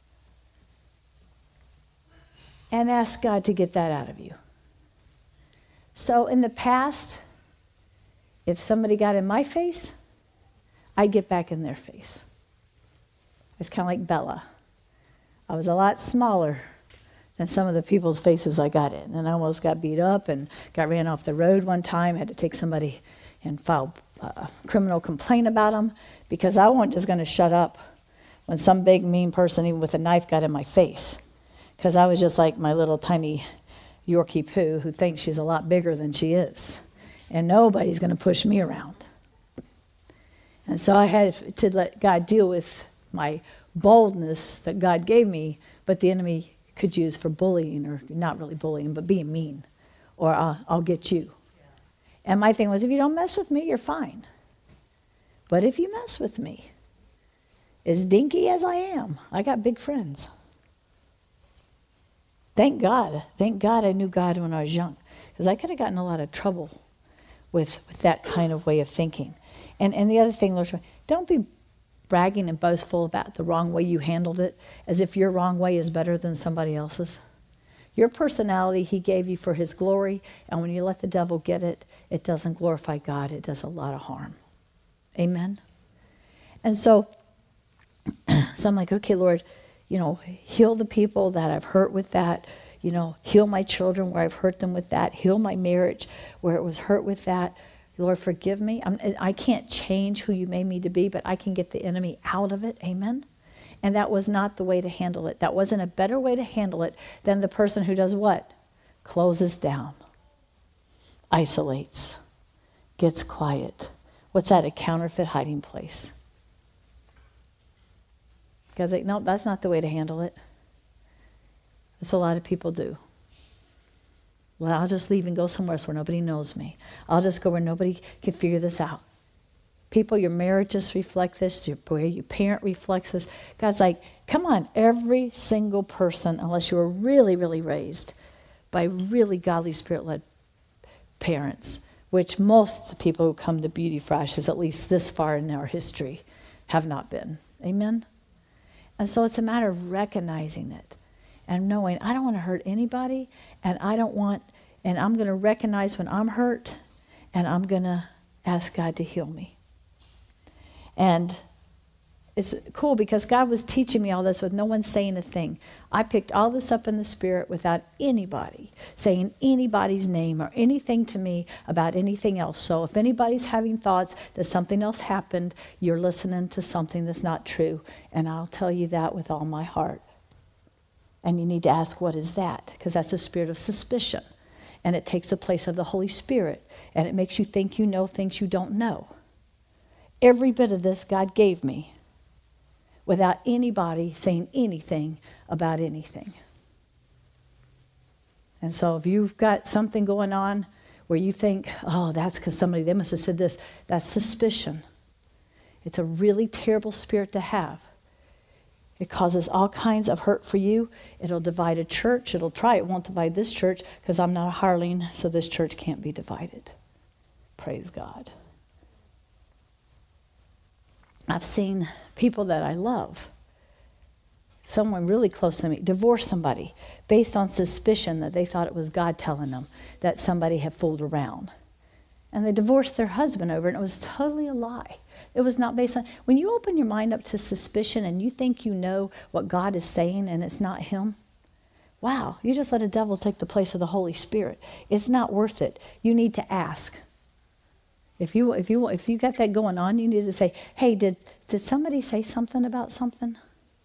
And ask God to get that out of you. So in the past, if somebody got in my face, I'd get back in their face. It's kind of like Bella. I was a lot smaller than some of the people's faces I got in. And I almost got beat up and got ran off the road one time. Had to take somebody and file a criminal complaint about them because I wasn't just going to shut up when some big mean person, even with a knife, got in my face. Because I was just like my little tiny Yorkie poo who thinks she's a lot bigger than she is. And nobody's going to push me around. And so I had to let God deal with my boldness that God gave me, but the enemy could use for bullying, or not really bullying, but being mean, or I'll, I'll get you. Yeah. And my thing was, if you don't mess with me, you're fine. But if you mess with me, as dinky as I am, I got big friends. Thank God. Thank God I knew God when I was young, because I could have gotten in a lot of trouble with, with that kind of way of thinking. And and the other thing, Lord, don't be bragging and boastful about the wrong way you handled it, as if your wrong way is better than somebody else's. Your personality he gave you for his glory, and when you let the devil get it, it doesn't glorify God. It does a lot of harm. Amen? And so, so I'm like, okay, Lord, you know, heal the people that I've hurt with that. You know, heal my children where I've hurt them with that. Heal my marriage where it was hurt with that. Lord, forgive me. I'm, I can't change who you made me to be, but I can get the enemy out of it. Amen? And that was not the way to handle it. That wasn't a better way to handle it than the person who does what? Closes down, isolates, gets quiet. What's that? A counterfeit hiding place. God's like, no, that's not the way to handle it. That's what a lot of people do. Well, I'll just leave and go somewhere else where nobody knows me. I'll just go where nobody can figure this out. People, your marriages reflect this. Your, your parent reflects this. God's like, come on, every single person, unless you were really, really raised by really godly, spirit-led parents, which most people who come to Beauty Frashes, at least this far in our history, have not been. Amen? And so it's a matter of recognizing it and knowing I don't want to hurt anybody, and I don't want, and I'm going to recognize when I'm hurt, and I'm going to ask God to heal me. And it's cool because God was teaching me all this with no one saying a thing. I picked all this up in the Spirit without anybody saying anybody's name or anything to me about anything else. So if anybody's having thoughts that something else happened, you're listening to something that's not true. And I'll tell you that with all my heart. And you need to ask, what is that? Because that's a spirit of suspicion. And it takes the place of the Holy Spirit. And it makes you think you know things you don't know. Every bit of this God gave me without anybody saying anything about anything. And so if you've got something going on where you think, oh, that's because somebody, they must have said this, that's suspicion. It's a really terrible spirit to have. It causes all kinds of hurt for you. It'll divide a church. It'll try. It won't divide this church because I'm not a hireling, so this church can't be divided. Praise God. I've seen people that I love, someone really close to me, divorce somebody based on suspicion that they thought it was God telling them that somebody had fooled around. And they divorced their husband over it, and it was totally a lie. It was not based on, when you open your mind up to suspicion and you think you know what God is saying and it's not him, wow, you just let a devil take the place of the Holy Spirit. It's not worth it. You need to ask. If you if you if you got that going on, you need to say, hey, did did somebody say something about something?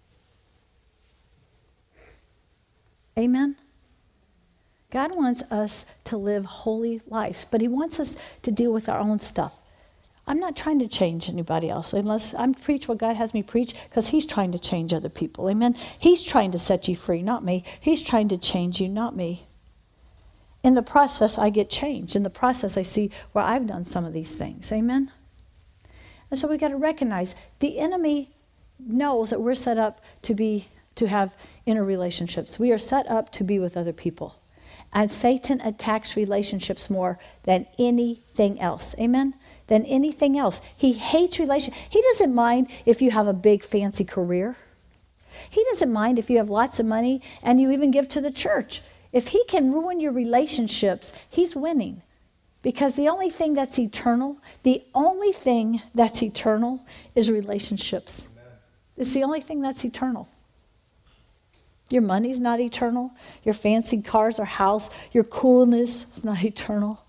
Amen? God wants us to live holy lives, but he wants us to deal with our own stuff. I'm not trying to change anybody else unless I'm preach what God has me preach, because he's trying to change other people. Amen? He's trying to set you free, not me. He's trying to change you, not me. In the process, I get changed. In the process, I see where I've done some of these things. Amen? And so we got to recognize the enemy knows that we're set up to be to have inner relationships. We are set up to be with other people. And Satan attacks relationships more than anything else. Amen? Than anything else. He hates relationships. He doesn't mind if you have a big fancy career. He doesn't mind if you have lots of money and you even give to the church. If he can ruin your relationships, he's winning. Because the only thing that's eternal, the only thing that's eternal is relationships. Amen. It's the only thing that's eternal. Your money's not eternal. Your fancy cars or house, your coolness is not eternal.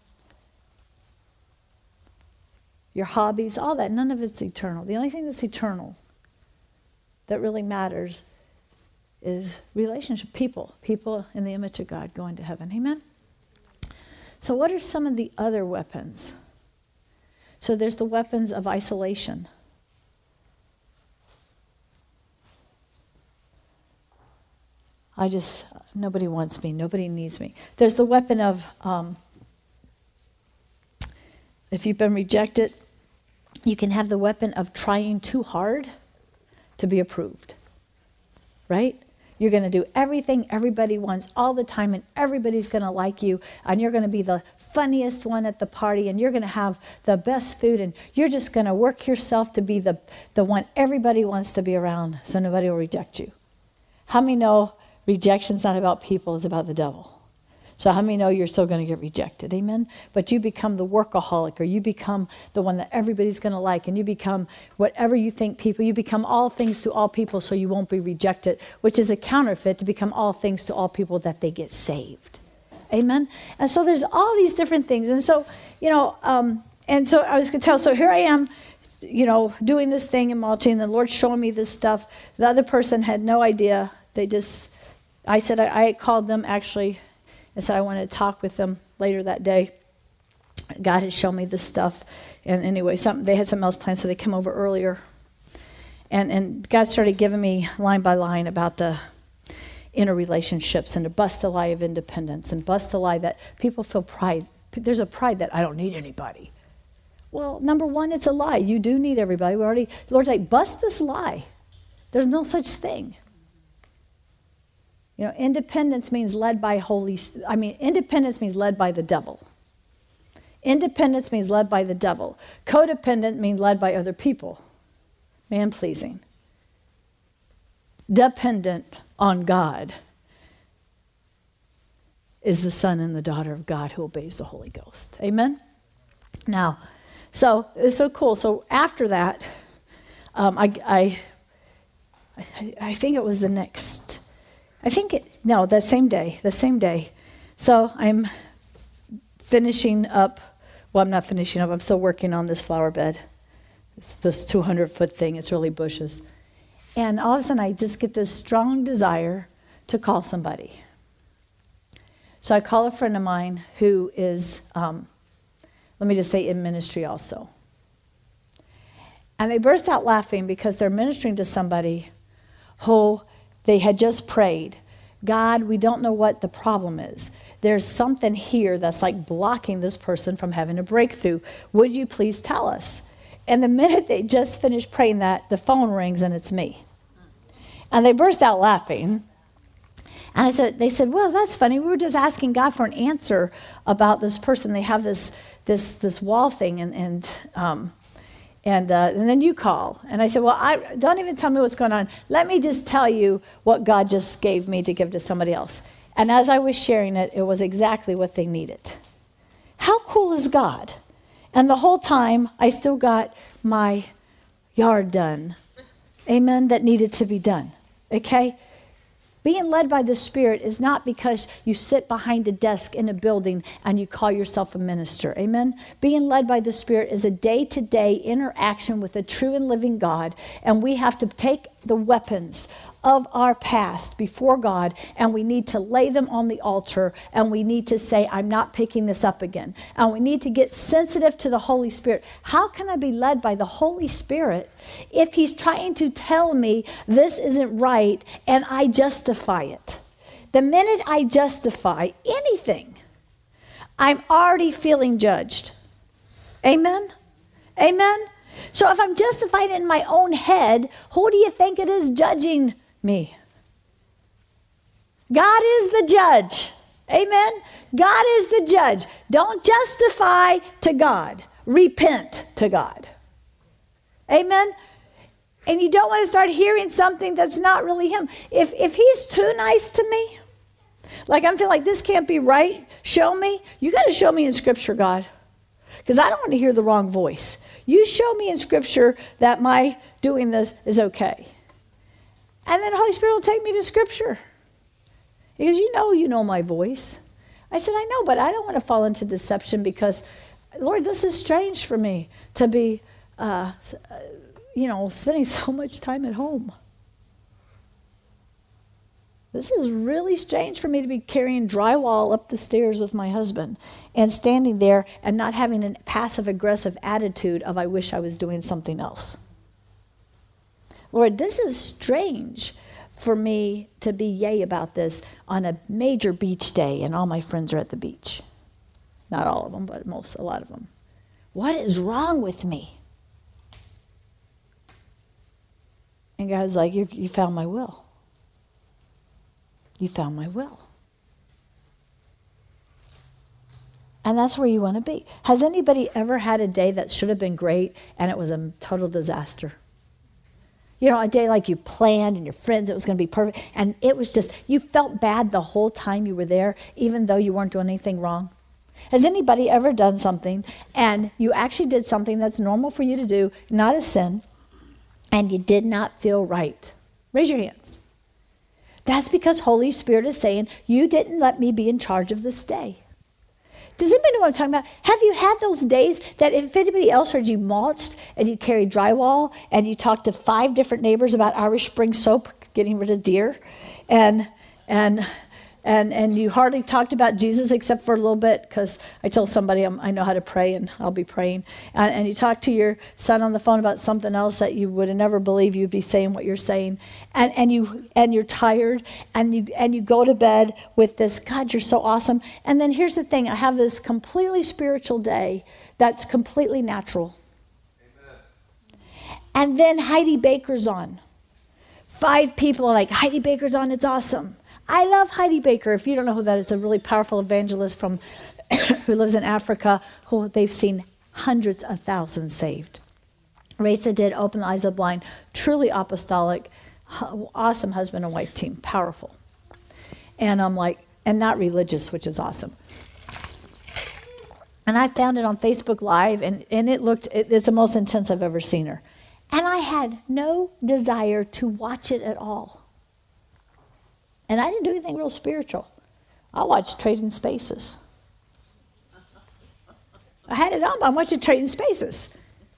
Your hobbies, all that, none of it's eternal. The only thing that's eternal that really matters is relationship, people, people in the image of God going to heaven. Amen? So what are some of the other weapons? So there's the weapons of isolation. I just, nobody wants me, nobody needs me. There's the weapon of, um, if you've been rejected, you can have the weapon of trying too hard to be approved, right? You're going to do everything everybody wants all the time, and everybody's going to like you, and you're going to be the funniest one at the party, and you're going to have the best food, and you're just going to work yourself to be the, the one everybody wants to be around so nobody will reject you. How many know rejection's not about people, it's about the devil? So how many know you're still going to get rejected? Amen? But you become the workaholic, or you become the one that everybody's going to like, and you become whatever you think people, you become all things to all people so you won't be rejected, which is a counterfeit to become all things to all people that they get saved. Amen? And so there's all these different things. And so, you know, um, and so I was going to tell, so here I am, you know, doing this thing in Malta, and the Lord's showing me this stuff. The other person had no idea. They just, I said, I, I called them actually, and said I wanted to talk with them later that day. God had shown me this stuff. And anyway, some, they had something else planned, so they came over earlier. And and God started giving me line by line about the inner relationships and to bust the lie of independence and bust the lie that people feel pride. There's a pride that I don't need anybody. Well, number one, it's a lie. You do need everybody. We already, the Lord's like, bust this lie. There's no such thing. You know, independence means led by Holy, I mean, independence means led by the devil. Independence means led by the devil. Codependent means led by other people. Man-pleasing. Dependent on God is the son and the daughter of God who obeys the Holy Ghost. Amen? Now, so it's so cool. So after that, um, I, I, I, I think it was the next... I think, it, no, that same day, the same day. So I'm finishing up, well, I'm not finishing up, I'm still working on this flower bed. It's this two hundred foot thing, it's really bushes. And all of a sudden I just get this strong desire to call somebody. So I call a friend of mine who is, um, let me just say, in ministry also. And they burst out laughing because they're ministering to somebody who they had just prayed, God, we don't know what the problem is. There's something here that's like blocking this person from having a breakthrough. Would you please tell us? And the minute they just finished praying that, the phone rings and it's me. And they burst out laughing. And I said, they said, well, that's funny. We were just asking God for an answer about this person. They have this this this wall thing, and and um, And, uh, and then you call. And I said, well, I don't even tell me what's going on. Let me just tell you what God just gave me to give to somebody else. And as I was sharing it, it was exactly what they needed. How cool is God? And the whole time, I still got my yard done. Amen, that needed to be done. Okay? Being led by the Spirit is not because you sit behind a desk in a building and you call yourself a minister. Amen? Being led by the Spirit is a day-to-day interaction with a true and living God, and we have to take the weapons of our past before God, and we need to lay them on the altar, and we need to say, I'm not picking this up again. And we need to get sensitive to the Holy Spirit. How can I be led by the Holy Spirit if he's trying to tell me this isn't right and I justify it? The minute I justify anything, I'm already feeling judged. Amen? Amen? So if I'm justified in my own head, who do you think it is judging me? God is the judge. Amen? God is the judge. Don't justify to God. Repent to God. Amen? And you don't want to start hearing something that's not really him. If if he's too nice to me, like I'm feeling like this can't be right, show me. You got to show me in Scripture, God. Because I don't want to hear the wrong voice. You show me in Scripture that my doing this is okay. And then the Holy Spirit will take me to Scripture. Because you know you know my voice. I said, I know, but I don't want to fall into deception because, Lord, this is strange for me to be, uh, you know, spending so much time at home. This is really strange for me to be carrying drywall up the stairs with my husband and standing there and not having a passive-aggressive attitude of I wish I was doing something else. Lord, this is strange for me to be yay about this on a major beach day and all my friends are at the beach. Not all of them, but most, a lot of them. What is wrong with me? And God's like, you, you found my will. You found my will. And that's where you want to be. Has anybody ever had a day that should have been great and it was a total disaster? You know, a day like you planned and your friends, it was going to be perfect. And it was just, you felt bad the whole time you were there, even though you weren't doing anything wrong. Has anybody ever done something and you actually did something that's normal for you to do, not a sin, and you did not feel right? Raise your hands. That's because Holy Spirit is saying, you didn't let me be in charge of this day. Does anybody know what I'm talking about? Have you had those days that if anybody else heard you mulched and you carried drywall and you talked to five different neighbors about Irish Spring soap getting rid of deer and and and and you hardly talked about Jesus except for a little bit because I told somebody I'm, I know how to pray and I'll be praying. And, and you talked to your son on the phone about something else that you would have never believed you'd be saying what you're saying. And and you and you're tired and you and you go to bed with this, God, you're so awesome. And then here's the thing, I have this completely spiritual day that's completely natural. Amen. And then Heidi Baker's on. Five people are like, Heidi Baker's on, it's awesome. I love Heidi Baker. If you don't know who that is, a really powerful evangelist from who lives in Africa, who they've seen hundreds of thousands saved. Reza did Open the Eyes of the Blind, truly apostolic, awesome husband and wife team, powerful. And I'm like, and not religious, which is awesome. And I found it on Facebook Live, and, and it looked, it, it's the most intense I've ever seen her. And I had no desire to watch it at all. And I didn't do anything real spiritual. I watched Trading Spaces. I had it on, but I watched Trading Spaces.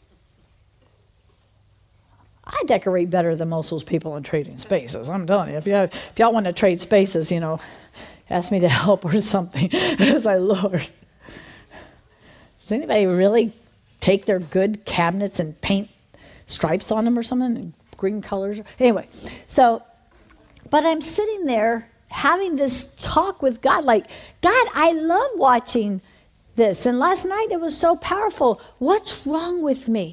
I decorate better than most of those people in Trading Spaces. I'm telling you, if, you have, if y'all want to trade spaces, you know, ask me to help or something. Because I, Lord. Does anybody really take their good cabinets and paint stripes on them or something, and green colors? Anyway, so... But I'm sitting there having this talk with God, like, God, I love watching this. And last night it was so powerful. What's wrong with me?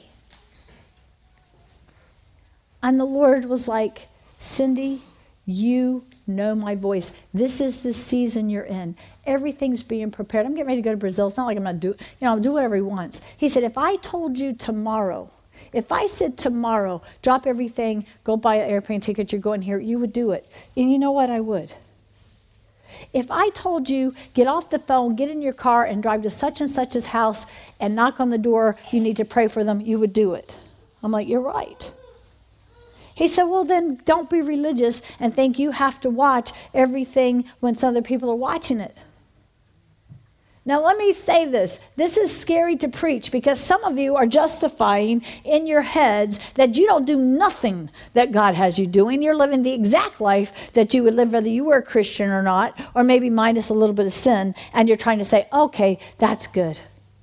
And the Lord was like, Cindy, you know my voice. This is the season you're in. Everything's being prepared. I'm getting ready to go to Brazil. It's not like I'm not do, you know, I'll do whatever he wants. He said, if I told you tomorrow, if I said tomorrow, drop everything, go buy an airplane ticket, you're going here, you would do it. And you know what? I would. If I told you, get off the phone, get in your car, and drive to such and such's house and knock on the door, you need to pray for them, you would do it. I'm like, you're right. He said, well, then don't be religious and think you have to watch everything when some other people are watching it. Now, let me say this. This is scary to preach because some of you are justifying in your heads that you don't do nothing that God has you doing. You're living the exact life that you would live whether you were a Christian or not, or maybe minus a little bit of sin, and you're trying to say, okay, that's good.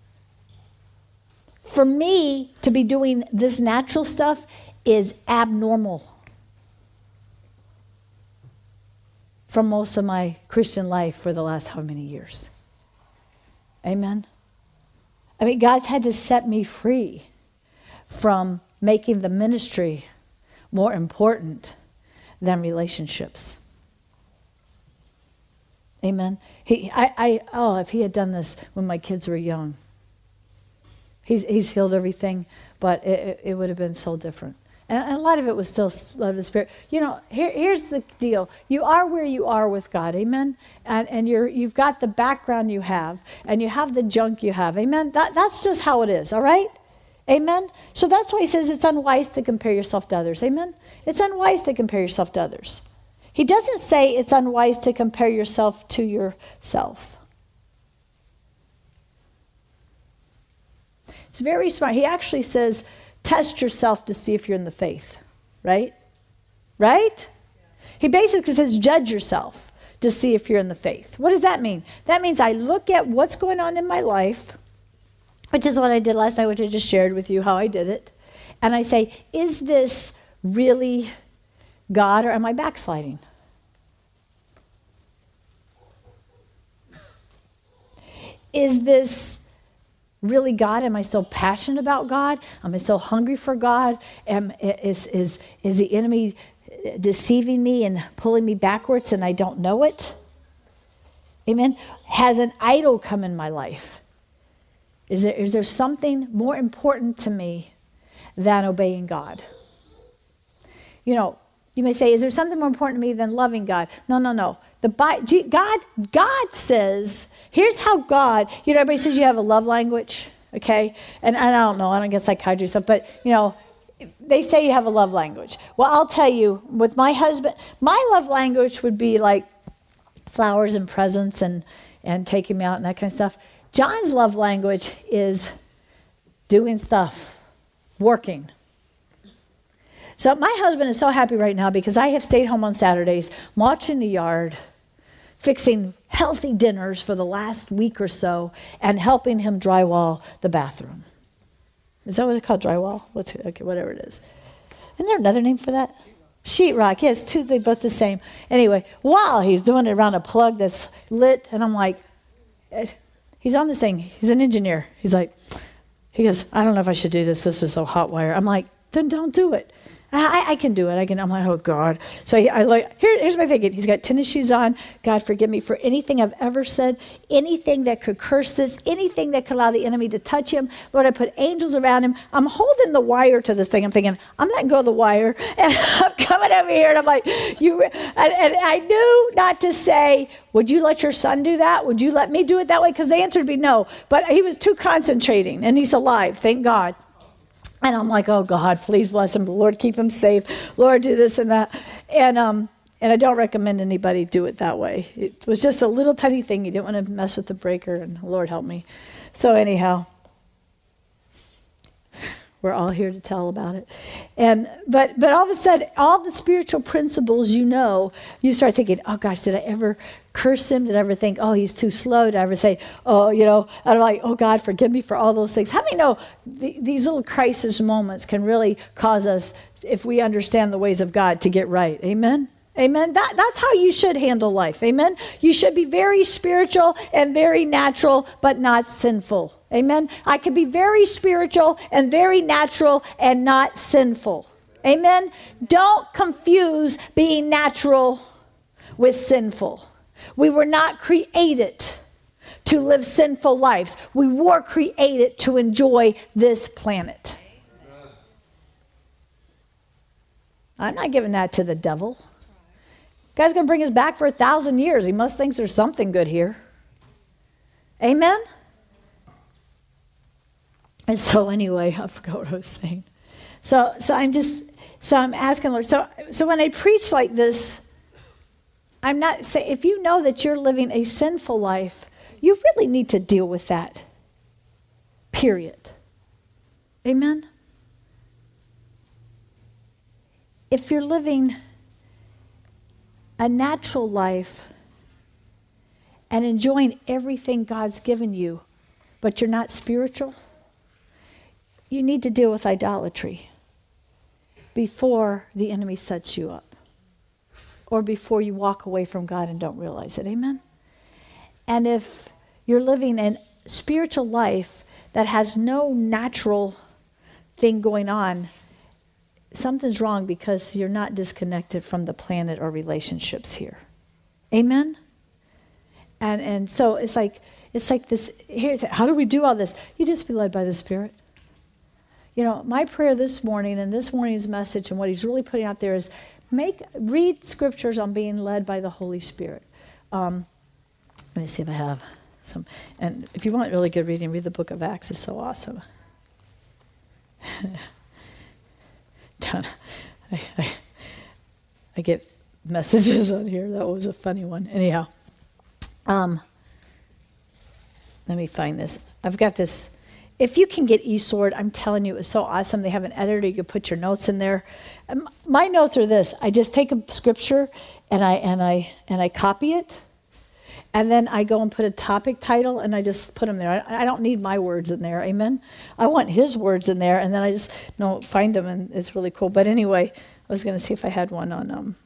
For me to be doing this natural stuff is abnormal from most of my Christian life for the last how many years. Amen. I mean, God's had to set me free. from making the ministry more important than relationships. Amen. He, I, I, oh, if he had done this when my kids were young, he's he's healed everything, but it, it, it would have been so different. And, and a lot of it was still love of the Spirit. You know, here, here's the deal: you are where you are with God, amen. And and you're you've got the background you have, and you have the junk you have, amen. That that's just how it is, all right, amen. So that's why he says it's unwise to compare yourself to others, amen. It's unwise to compare yourself to others. He doesn't say it's unwise to compare yourself to yourself. It's very smart. He actually says, test yourself to see if you're in the faith, right? Right? He basically says, judge yourself to see if you're in the faith. What does that mean? That means I look at what's going on in my life, which is what I did last night, which I just shared with you how I did it. And I say, is this really God, or am I backsliding? Is this really God? Am I still passionate about God? Am I still hungry for God? Am, is, is, is the enemy deceiving me and pulling me backwards and I don't know it? Amen. Has an idol come in my life? Is there, is there something more important to me than obeying God? You know, you may say, is there something more important to me than loving God? No, no, no. The God, God says, here's how God, you know, everybody says you have a love language, okay? And, and I don't know, I don't get psychiatry stuff, but, you know, they say you have a love language. Well, I'll tell you, with my husband, my love language would be like flowers and presents and, and taking me out and that kind of stuff. John's love language is doing stuff, working. So my husband is so happy right now because I have stayed home on Saturdays, watching the yard, fixing healthy dinners for the last week or so, and helping him drywall the bathroom. Is that what it's called, drywall? What's it? Okay, whatever it is. Isn't there another name for that? Sheetrock. Yes, two, they both the same. Anyway, while he's doing it around a plug that's lit, and I'm like, he's on this thing. He's an engineer. He's like, he goes, I don't know if I should do this. This is so hot wire. I'm like, then don't do it. I, I can do it. I can. I'm like, oh God. So he, I like. Here, here's my thinking. He's got tennis shoes on. God, forgive me for anything I've ever said, anything that could curse this, anything that could allow the enemy to touch him. Lord, I put angels around him. I'm holding the wire to this thing. I'm thinking, I'm letting go of the wire, and I'm coming over here, and I'm like, you. And, and I knew not to say, would you let your son do that? Would you let me do it that way? Because the answer would be no. But he was too concentrating, and he's alive. Thank God. And I'm like, oh, God, please bless him. Lord, keep him safe. Lord, do this and that. And um, and I don't recommend anybody do it that way. It was just a little tiny thing. You didn't want to mess with the breaker, and Lord help me. So anyhow, we're all here to tell about it. And but but all of a sudden, all the spiritual principles you know, you start thinking, oh, gosh, did I ever curse him? Did I ever think, oh, he's too slow? Did I ever say, oh, you know, I'm like, oh, God, forgive me for all those things. How many know th- these little crisis moments can really cause us, if we understand the ways of God, to get right? Amen? Amen? That, that's how you should handle life. Amen? You should be very spiritual and very natural, but not sinful. Amen? I can be very spiritual and very natural and not sinful. Amen? Don't confuse being natural with sinful. We were not created to live sinful lives. We were created to enjoy this planet. I'm not giving that to the devil. God's going to bring us back for a thousand years. He must think there's something good here. Amen? And so anyway, I forgot what I was saying. So so I'm just, so I'm asking Lord, so, so when I preach like this, I'm not saying, if you know that you're living a sinful life, you really need to deal with that. Period. Amen? If you're living a natural life and enjoying everything God's given you, but you're not spiritual, you need to deal with idolatry before the enemy sets you up, or before you walk away from God and don't realize it. Amen? And if you're living a spiritual life that has no natural thing going on, something's wrong because you're not disconnected from the planet or relationships here. Amen? And and so it's like it's like this, here, how do we do all this? You just be led by the Spirit. You know, my prayer this morning and this morning's message and what he's really putting out there is make read scriptures on being led by the Holy Spirit. Um, let me see if I have some. And if you want really good reading, read the book of Acts. It's so awesome. I, I, I get messages on here. That was a funny one. Anyhow, um, let me find this. I've got this. If you can get eSword, I'm telling you, it's so awesome. They have an editor. You can put your notes in there. Um, my notes are this. I just take a scripture and I and I and I copy it, and then I go and put a topic title and I just put them there. I, I don't need my words in there. Amen. I want his words in there, and then I just you know find them, and it's really cool. But anyway, I was going to see if I had one on um.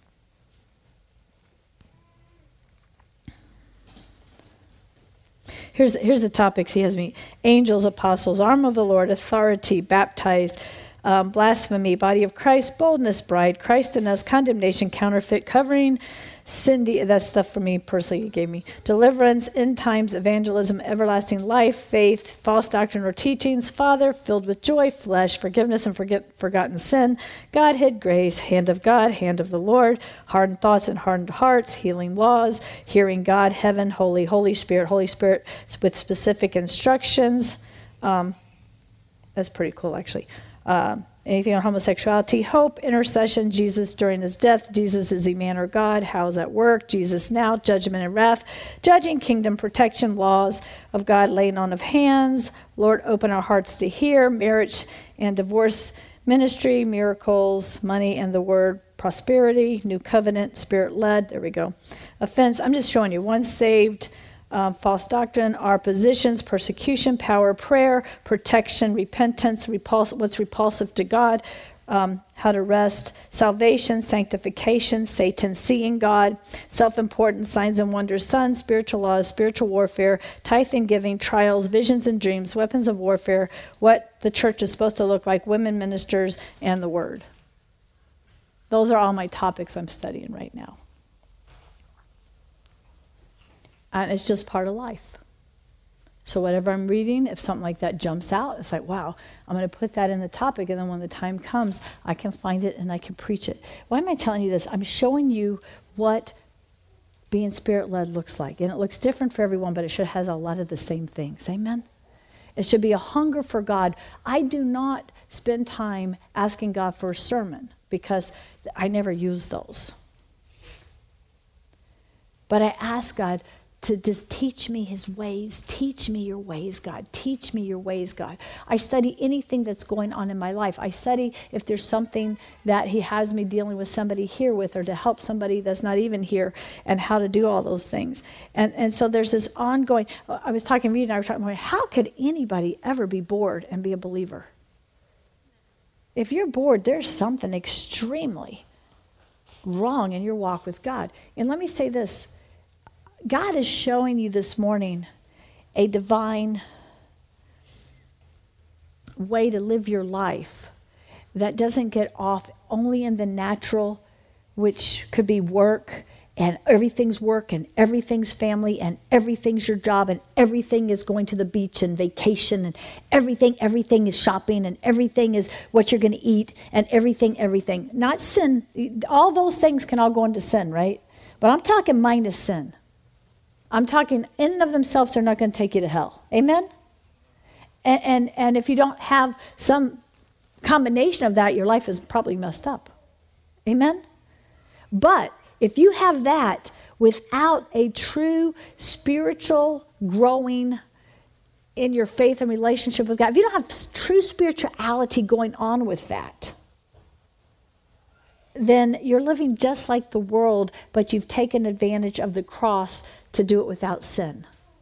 Here's, here's the topics he has me. Angels, apostles, arm of the Lord, authority, baptized, um, blasphemy, body of Christ, boldness, bride, Christ in us, condemnation, counterfeit, covering, sin, de- that's stuff for me personally he gave me. Deliverance, end times, evangelism, everlasting life, faith, false doctrine or teachings, Father, filled with joy, flesh, forgiveness and forget, forgotten sin, Godhead, grace, hand of God, hand of the Lord, hardened thoughts and hardened hearts, healing laws, hearing God, heaven, holy, Holy Spirit, Holy Spirit with specific instructions. Um, that's pretty cool, actually. Um, Anything on homosexuality, hope, intercession, Jesus during his death, Jesus is he man or God, how's that work, Jesus now, judgment and wrath, judging, kingdom, protection, laws of God, laying on of hands, Lord, open our hearts to hear, marriage and divorce, ministry, miracles, money and the word, prosperity, new covenant, spirit-led, there we go. Offense, I'm just showing you, once saved, Um, false doctrine, our positions, persecution, power, prayer, protection, repentance, repulse, what's repulsive to God, um, how to rest, salvation, sanctification, Satan seeing God, self-importance, signs and wonders, sons, spiritual laws, spiritual warfare, tithing, giving, trials, visions and dreams, weapons of warfare, what the church is supposed to look like, women ministers, and the word. Those are all my topics I'm studying right now. And it's just part of life. So whatever I'm reading, if something like that jumps out, it's like, wow, I'm going to put that in the topic, and then when the time comes, I can find it and I can preach it. Why am I telling you this? I'm showing you what being spirit-led looks like. And it looks different for everyone, but it should has a lot of the same things. Amen? It should be a hunger for God. I do not spend time asking God for a sermon because I never use those. But I ask God to just teach me his ways. Teach me your ways, God. Teach me your ways, God. I study anything that's going on in my life. I study if there's something that he has me dealing with somebody here with, or to help somebody that's not even here, and how to do all those things. And and so there's this ongoing, I was talking, Reed and I were talking about, how could anybody ever be bored and be a believer? If you're bored, there's something extremely wrong in your walk with God. And let me say this. God is showing you this morning a divine way to live your life that doesn't get off only in the natural, which could be work, and everything's work, and everything's family, and everything's your job, and everything is going to the beach and vacation, and everything, everything is shopping, and everything is what you're going to eat, and everything, everything. Not sin. All those things can all go into sin, right? But I'm talking minus sin. I'm talking in and of themselves, they're not going to take you to hell. Amen? And, and and if you don't have some combination of that, your life is probably messed up. Amen? But if you have that without a true spiritual growing in your faith and relationship with God, if you don't have true spirituality going on with that, then you're living just like the world, but you've taken advantage of the cross to do it without sin.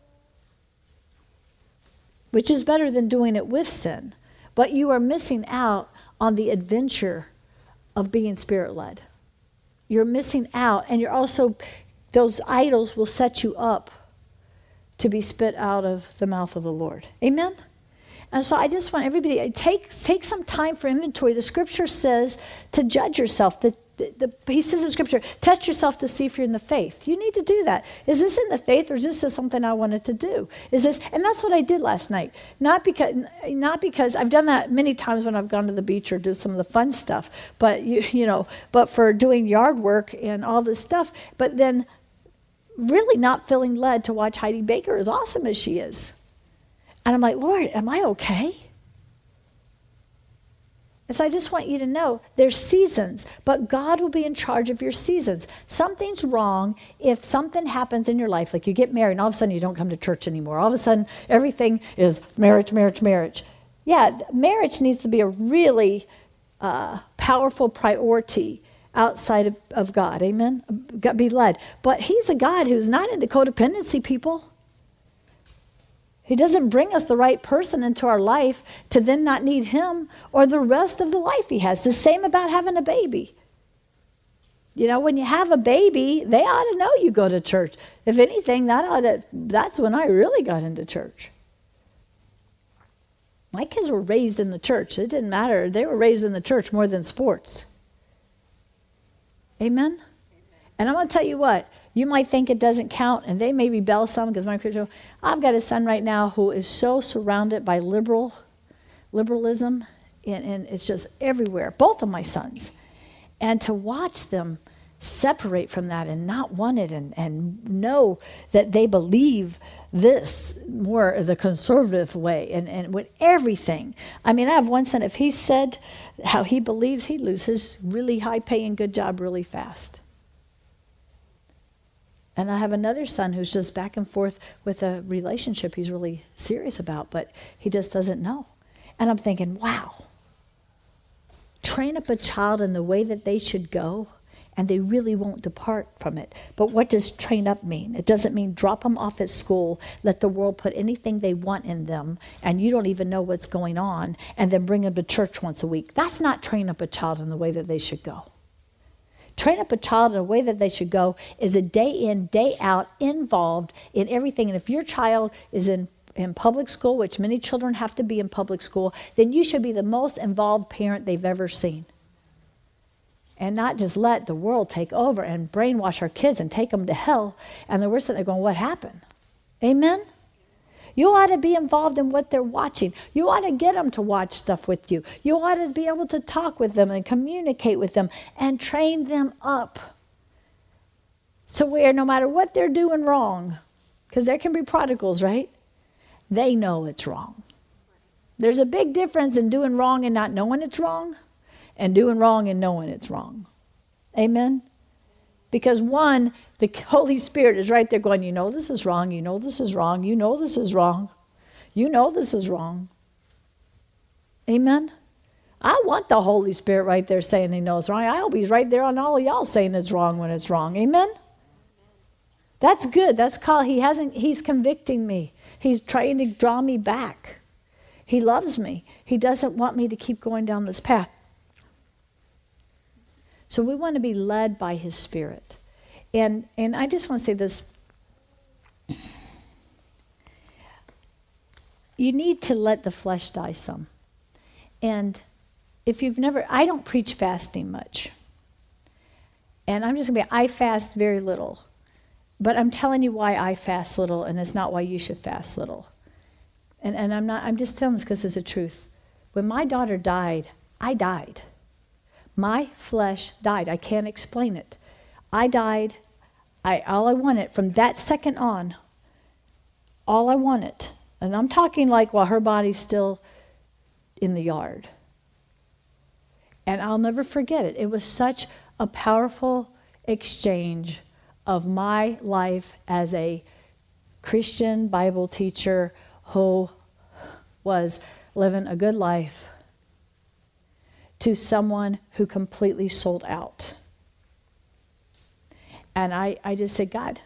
Which is better than doing it with sin. But you are missing out on the adventure of being spirit-led. You're missing out, and you're also, those idols will set you up to be spit out of the mouth of the Lord. Amen? And so I just want everybody to take, take some time for inventory. The scripture says to judge yourself. The, the, the, he says in scripture, test yourself to see if you're in the faith. You need to do that. Is this in the faith, or is this just something I wanted to do? Is this, and that's what I did last night. Not because, not because I've done that many times when I've gone to the beach or do some of the fun stuff, but you, you know, but for doing yard work and all this stuff. But then really not feeling led to watch Heidi Baker, as awesome as she is. And I'm like, Lord, am I okay? And so I just want you to know there's seasons, but God will be in charge of your seasons. Something's wrong if something happens in your life, like you get married and all of a sudden you don't come to church anymore. All of a sudden everything is marriage, marriage, marriage. Yeah, marriage needs to be a really uh, powerful priority outside of, of God. Amen? Be led. But he's a God who's not into codependency, people. He doesn't bring us the right person into our life to then not need him or the rest of the life he has. The same about having a baby. You know, when you have a baby, they ought to know you go to church. If anything, that ought to, that's when I really got into church. My kids were raised in the church. It didn't matter. They were raised in the church more than sports. Amen? Amen. And I'm going to tell you what. You might think it doesn't count, and they may rebel some because my Christian. I've got a son right now who is so surrounded by liberal, liberalism, and, and it's just everywhere. Both of my sons, and to watch them separate from that and not want it, and and know that they believe this more the conservative way, and and with everything. I mean, I have one son. If he said how he believes, he'd lose his really high-paying good job really fast. And I have another son who's just back and forth with a relationship he's really serious about, but he just doesn't know. And I'm thinking, wow, train up a child in the way that they should go, and they really won't depart from it. But what does train up mean? It doesn't mean drop them off at school, let the world put anything they want in them, and you don't even know what's going on, and then bring them to church once a week. That's not train up a child in the way that they should go. Train up a child in a way that they should go is a day in, day out, involved in everything. And if your child is in, in public school, which many children have to be in public school, then you should be the most involved parent they've ever seen. And not just let the world take over and brainwash our kids and take them to hell. And then we're sitting there going, what happened? Amen? You ought to be involved in what they're watching. You ought to get them to watch stuff with you. You ought to be able to talk with them and communicate with them and train them up. So where no matter what they're doing wrong, because there can be prodigals, right? They know it's wrong. There's a big difference in doing wrong and not knowing it's wrong, and doing wrong and knowing it's wrong. Amen? Because one, the Holy Spirit is right there going, you know this is wrong, you know this is wrong, you know this is wrong, you know this is wrong. Amen? I want the Holy Spirit right there saying he knows wrong. I hope he's right there on all of y'all saying it's wrong when it's wrong. Amen? That's good. That's called, he hasn't, he's convicting me. He's trying to draw me back. He loves me. He doesn't want me to keep going down this path. So we want to be led by his Spirit. And and I just want to say this. You need to let the flesh die some. And if you've never, I don't preach fasting much. And I'm just going to be, I fast very little. But I'm telling you why I fast little, and it's not why you should fast little. And and I'm not, I'm just telling this because it's the truth. When my daughter died, I died. My flesh died. I can't explain it. I died. I all I wanted from that second on, all I wanted, and I'm talking like while her body's still in the yard. And I'll never forget it. It was such a powerful exchange of my life as a Christian Bible teacher who was living a good life to someone who completely sold out. And I, I just said, God,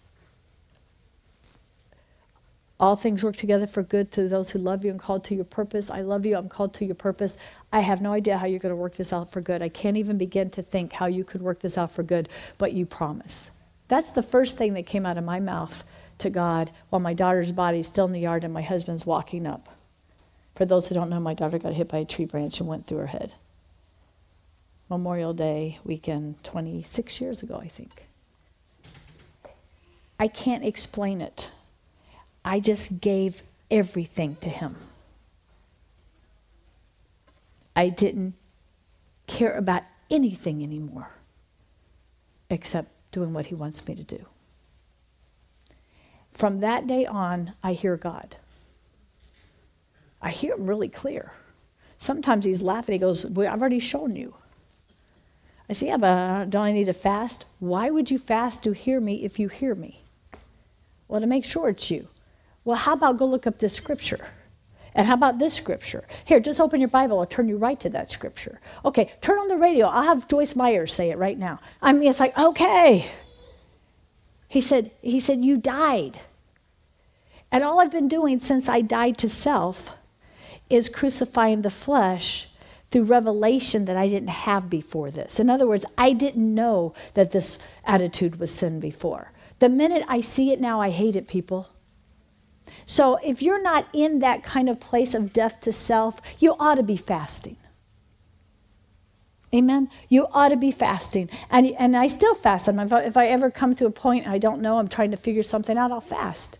all things work together for good to those who love you and called to your purpose. I love you. I'm called to your purpose. I have no idea how you're going to work this out for good. I can't even begin to think how you could work this out for good, but you promise. That's the first thing that came out of my mouth to God while my daughter's body is still in the yard and my husband's walking up For those who don't know, my daughter got hit by a tree branch and went through her head. Memorial Day weekend, twenty-six years ago, I think. I can't explain it. I just gave everything to him. I didn't care about anything anymore except doing what he wants me to do. From that day on, I hear God. I hear him really clear. Sometimes he's laughing. He goes, well, I've already shown you. I say, yeah, but don't I need to fast? Why would you fast to hear me if you hear me? Well, to make sure it's you. Well, how about go look up this scripture? And how about this scripture? Here, just open your Bible. I'll turn you right to that scripture. Okay, turn on the radio. I'll have Joyce Meyer say it right now. I mean, it's like, okay. He said, he said, you died. And all I've been doing since I died to self is crucifying the flesh through revelation that I didn't have before this. In other words, I didn't know that this attitude was sin before. The minute I see it now, I hate it, people. So if you're not in that kind of place of death to self, you ought to be fasting. Amen? You ought to be fasting. And, and I still fast. I mean, if, I, if I ever come to a point I don't know, I'm trying to figure something out, I'll fast.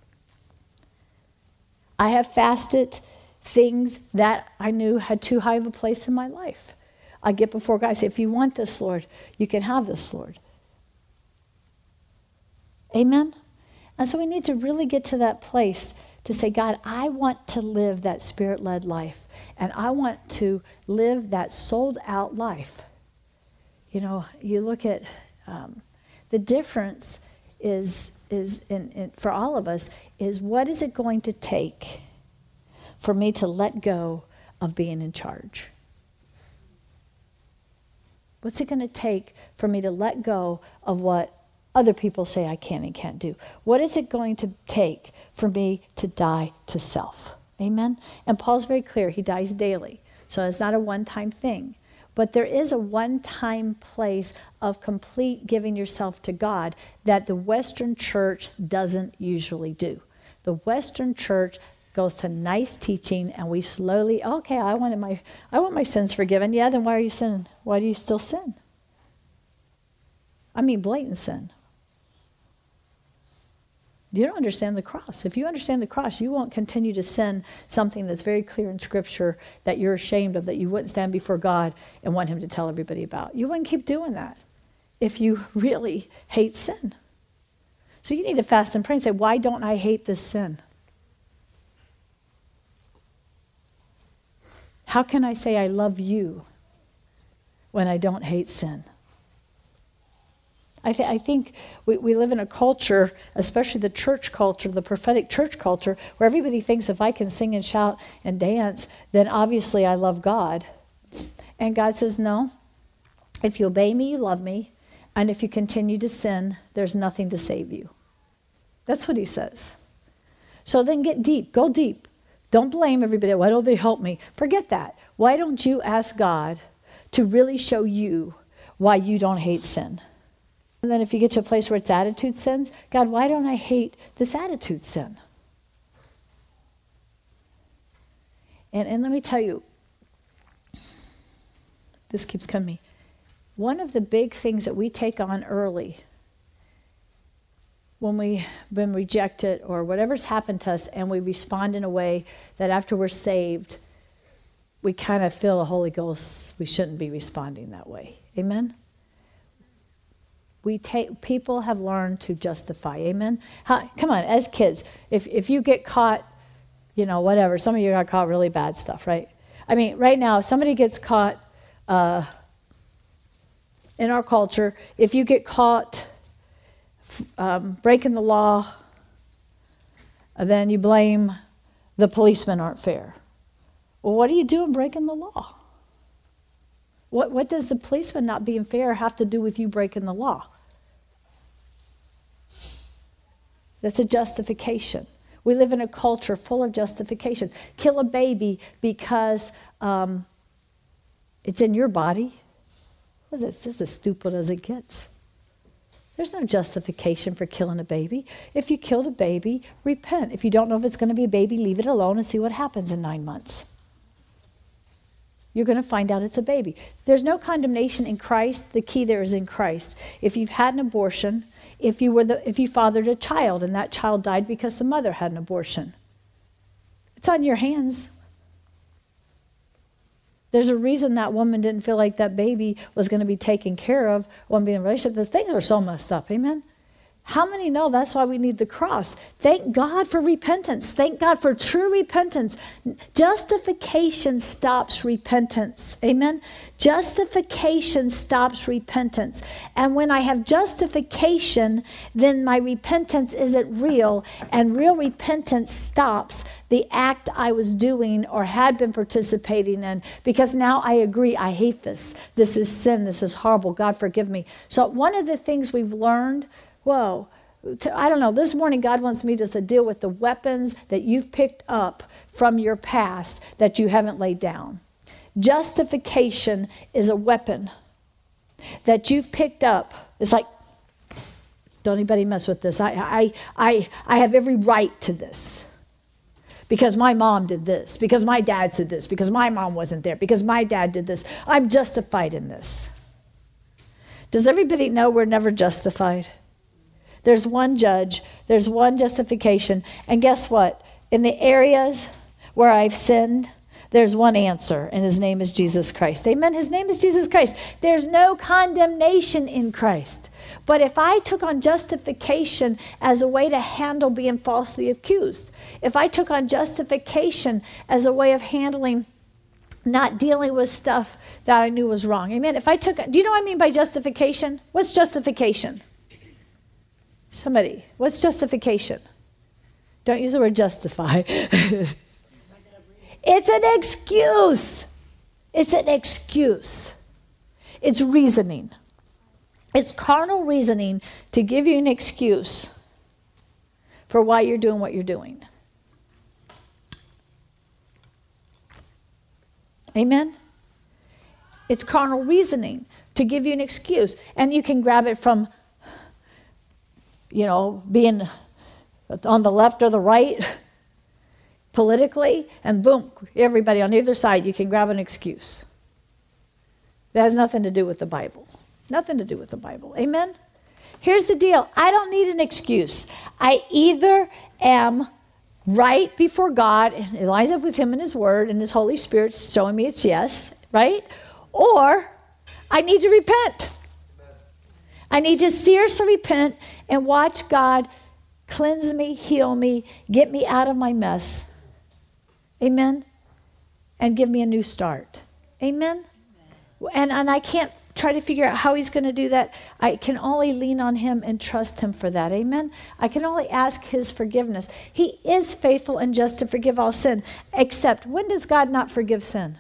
I have fasted things that I knew had too high of a place in my life. I get before God, I say, if you want this, Lord, you can have this, Lord. Amen? And so we need to really get to that place to say, God, I want to live that Spirit-led life. And I want to live that sold-out life. You know, you look at um, the difference is, is in, in, for all of us, is what is it going to take for me to let go of being in charge? What's it going to take for me to let go of what other people say I can and can't do? What is it going to take for me to die to self? Amen? And Paul's very clear. He dies daily. So it's not a one-time thing. But there is a one-time place of complete giving yourself to God that the Western church doesn't usually do. The Western church goes to nice teaching, and we slowly, okay, I wanted my, I want my sins forgiven. Yeah, then why are you sinning? Why do you still sin? I mean, blatant sin. You don't understand the cross. If you understand the cross, you won't continue to sin something that's very clear in Scripture that you're ashamed of, that you wouldn't stand before God and want him to tell everybody about. You wouldn't keep doing that if you really hate sin. So you need to fast and pray and say, why don't I hate this sin? How can I say I love you when I don't hate sin? I, th- I think we, we live in a culture, especially the church culture, the prophetic church culture, where everybody thinks if I can sing and shout and dance, then obviously I love God. And God says, no. If you obey me, you love me. And if you continue to sin, there's nothing to save you. That's what he says. So then get deep. Go deep. Don't blame everybody. Why don't they help me? Forget that. Why don't you ask God to really show you why you don't hate sin? And then if you get to a place where it's attitude sins, God, why don't I hate this attitude sin? And, and let me tell you, this keeps coming. One of the big things that we take on early when we've been rejected or whatever's happened to us and we respond in a way that after we're saved, we kind of feel the Holy Ghost, we shouldn't be responding that way. Amen? We take, people have learned to justify. Amen? How, come on, as kids, if, if you get caught, you know, whatever, some of you got caught really bad stuff, right? I mean, right now, if somebody gets caught uh, in our culture, if you get caught um, breaking the law, then you blame the policemen aren't fair. Well, what are you doing breaking the law? What, what does the policeman not being fair have to do with you breaking the law? That's a justification. We live in a culture full of justification. Kill a baby because um, it's in your body. What is this? This is as stupid as it gets. There's no justification for killing a baby. If you killed a baby, repent. If you don't know if it's going to be a baby, leave it alone and see what happens in nine months. You're going to find out it's a baby. There's no condemnation in Christ. The key there is in Christ. If you've had an abortion, if you were the, if you fathered a child and that child died because the mother had an abortion, it's on your hands. There's a reason that woman didn't feel like that baby was going to be taken care of when being in a relationship. The things are so messed up. Amen? How many know that's why we need the cross? Thank God for repentance. Thank God for true repentance. Justification stops repentance. Amen? Justification stops repentance. And when I have justification, then my repentance isn't real. And real repentance stops the act I was doing or had been participating in, because now I agree, I hate this. This is sin. This is horrible. God forgive me. So one of the things we've learned, whoa, I don't know, this morning God wants me just to deal with the weapons that you've picked up from your past that you haven't laid down. Justification is a weapon that you've picked up. It's like, don't anybody mess with this. I, I, I, I have every right to this. Because my mom did this, because my dad said this, because my mom wasn't there, because my dad did this. I'm justified in this. Does everybody know we're never justified? There's one judge, there's one justification, and guess what? In the areas where I've sinned, there's one answer, and his name is Jesus Christ. Amen? His name is Jesus Christ. There's no condemnation in Christ. But if I took on justification as a way to handle being falsely accused, if I took on justification as a way of handling not dealing with stuff that I knew was wrong. Amen. If I took, do you know what I mean by justification? What's justification? Somebody, what's justification? Don't use the word justify. It's an excuse. It's an excuse. It's reasoning. It's carnal reasoning to give you an excuse for why you're doing what you're doing. Amen? It's carnal reasoning to give you an excuse. And you can grab it from, you know, being on the left or the right politically, and boom, everybody on either side, you can grab an excuse. That has nothing to do with the Bible. Nothing to do with the Bible. Amen? Here's the deal. I don't need an excuse. I either am right before God, and it lines up with him and his word, and his Holy Spirit showing me it's yes, right? Or I need to repent. Amen. I need to seriously repent and watch God cleanse me, heal me, get me out of my mess. Amen? And give me a new start. Amen? Amen. And, and I can't try to figure out how he's going to do that. I can only lean on him and trust him for that. Amen? I can only ask his forgiveness. He is faithful and just to forgive all sin. Except, when does God not forgive sin?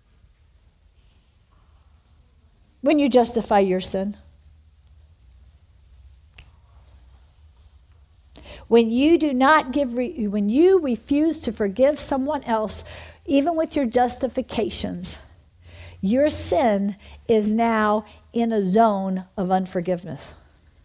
When you justify your sin. When you do not give, re- when you refuse to forgive someone else, even with your justifications, your sin is now in a zone of unforgiveness.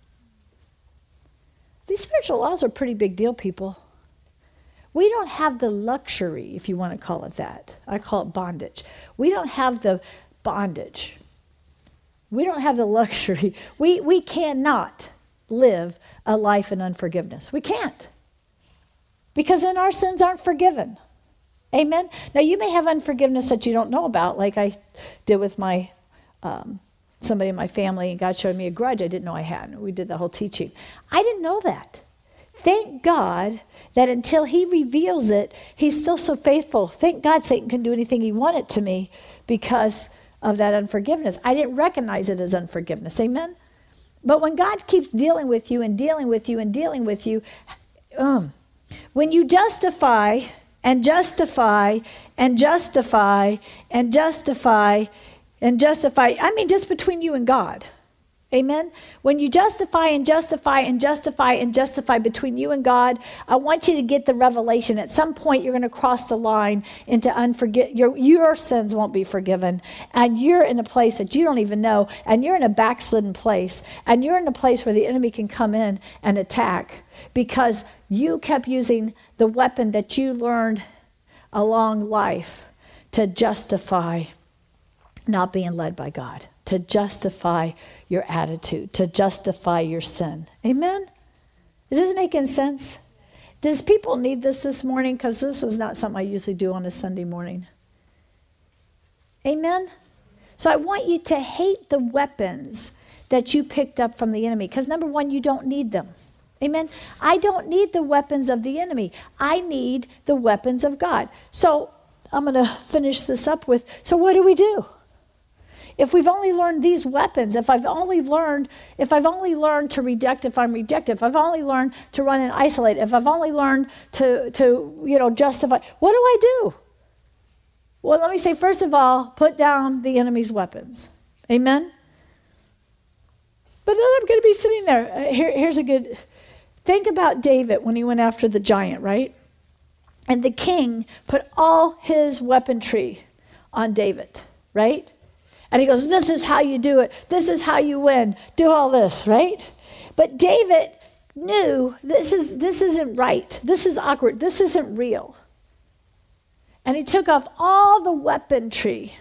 These spiritual laws are a pretty big deal, people. We don't have the luxury, if you want to call it that. I call it bondage. We don't have the bondage. We don't have the luxury. We, we cannot live a life in unforgiveness. We can't. Because then our sins aren't forgiven. Amen? Now, you may have unforgiveness that you don't know about, like I did with my um, somebody in my family, and God showed me a grudge I didn't know I had. We did the whole teaching. I didn't know that. Thank God that until he reveals it, he's still so faithful. Thank God Satan can do anything he wanted to me because of that unforgiveness. I didn't recognize it as unforgiveness. Amen? But when God keeps dealing with you and dealing with you and dealing with you, um, when you justify and justify and justify and justify and justify, I mean just between you and God, Amen? When you justify and justify and justify and justify between you and God, I want you to get the revelation. At some point, you're going to cross the line into unforget. Your, your sins won't be forgiven. And you're in a place that you don't even know. And you're in a backslidden place. And you're in a place where the enemy can come in and attack because you kept using the weapon that you learned along life to justify not being led by God, to justify your attitude, to justify your sin. Amen? Is this making sense? Does people need this this morning? Because this is not something I usually do on a Sunday morning. Amen? So I want you to hate the weapons that you picked up from the enemy. Because number one, you don't need them. Amen? I don't need the weapons of the enemy. I need the weapons of God. So I'm going to finish this up with, so what do we do? If we've only learned these weapons, if I've only learned, if I've only learned to reject if I'm rejected, if I've only learned to run and isolate, if I've only learned to, to you know, justify, what do I do? Well, let me say, first of all, put down the enemy's weapons. Amen? But then I'm going to be sitting there. Uh, here, here's a good, think about David when he went after the giant, right? And the king put all his weaponry on David, right? And he goes, this is how you do it. This is how you win. Do all this, right? But David knew this is this isn't right. This is awkward. This isn't real. And he took off all the weaponry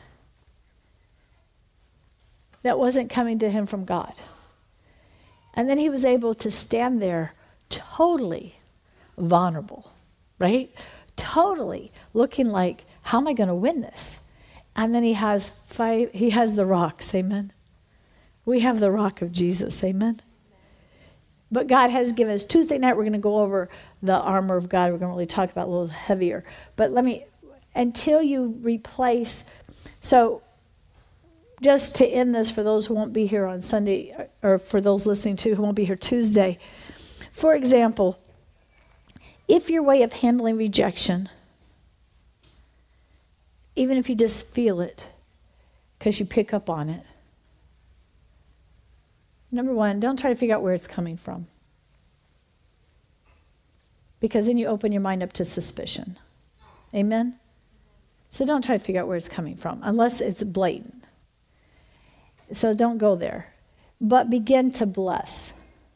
that wasn't coming to him from God. And then he was able to stand there totally vulnerable, right? Totally looking like, how am I going to win this? And then he has five, he has the rocks, amen? We have the rock of Jesus, amen? But God has given us, Tuesday night we're going to go over the armor of God. We're going to really talk about it a little heavier. But let me, until you replace, so just to end this for those who won't be here on Sunday, or for those listening to who won't be here Tuesday. For example, if your way of handling rejection, even if you just feel it, because you pick up on it. Number one, don't try to figure out where it's coming from. Because then you open your mind up to suspicion. Amen? So don't try to figure out where it's coming from, unless it's blatant. So don't go there. But begin to bless.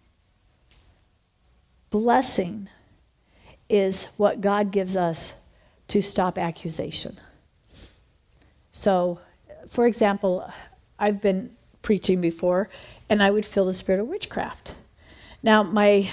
Blessing is what God gives us to stop accusation. So, for example, I've been preaching before, and I would feel the spirit of witchcraft. Now, my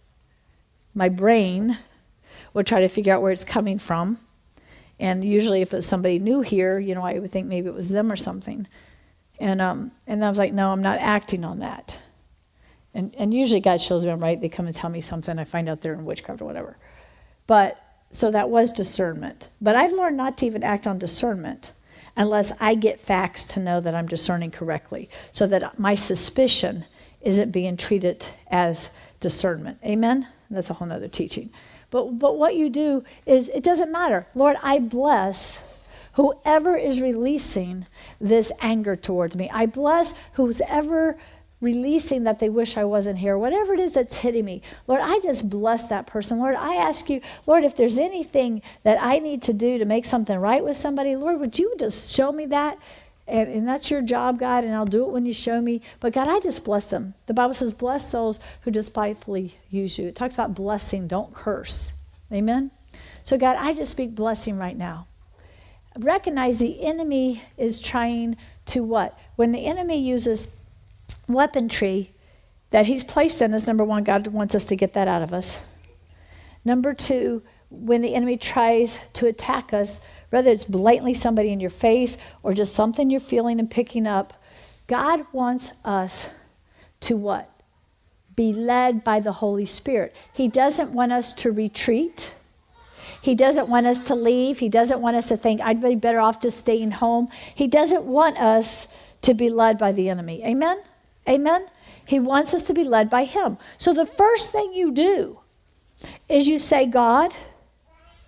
my brain would try to figure out where it's coming from, and usually if it was somebody new here, you know, I would think maybe it was them or something. And um, and I was like, no, I'm not acting on that. And and usually God shows me I'm right. They come and tell me something. I find out they're in witchcraft or whatever. But, so that was discernment. But I've learned not to even act on discernment unless I get facts to know that I'm discerning correctly, so that my suspicion isn't being treated as discernment. Amen? That's a whole nother teaching. But but what you do is, it doesn't matter. Lord, I bless whoever is releasing this anger towards me. I bless who's ever releasing that they wish I wasn't here, whatever it is that's hitting me. Lord, I just bless that person. Lord, I ask you, Lord, if there's anything that I need to do to make something right with somebody, Lord, would you just show me that? And, and that's your job, God, and I'll do it when you show me. But God, I just bless them. The Bible says, bless those who despitefully use you. It talks about blessing, don't curse. Amen? So God, I just speak blessing right now. Recognize the enemy is trying to what? When the enemy uses weaponry that he's placed in us, number one, God wants us to get that out of us. Number two, when the enemy tries to attack us, whether it's blatantly somebody in your face or just something you're feeling and picking up, God wants us to what? Be led by the Holy Spirit. He doesn't want us to retreat. He doesn't want us to leave. He doesn't want us to think, I'd be better off just staying home. He doesn't want us to be led by the enemy. Amen? Amen? He wants us to be led by him. So the first thing you do is you say, God,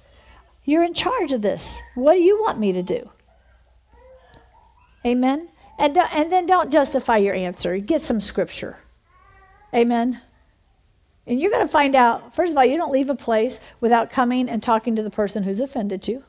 you're in charge of this. What do you want me to do? Amen? And, do- and then don't justify your answer. Get some scripture. Amen. And you're going to find out, first of all, you don't leave a place without coming and talking to the person who's offended you.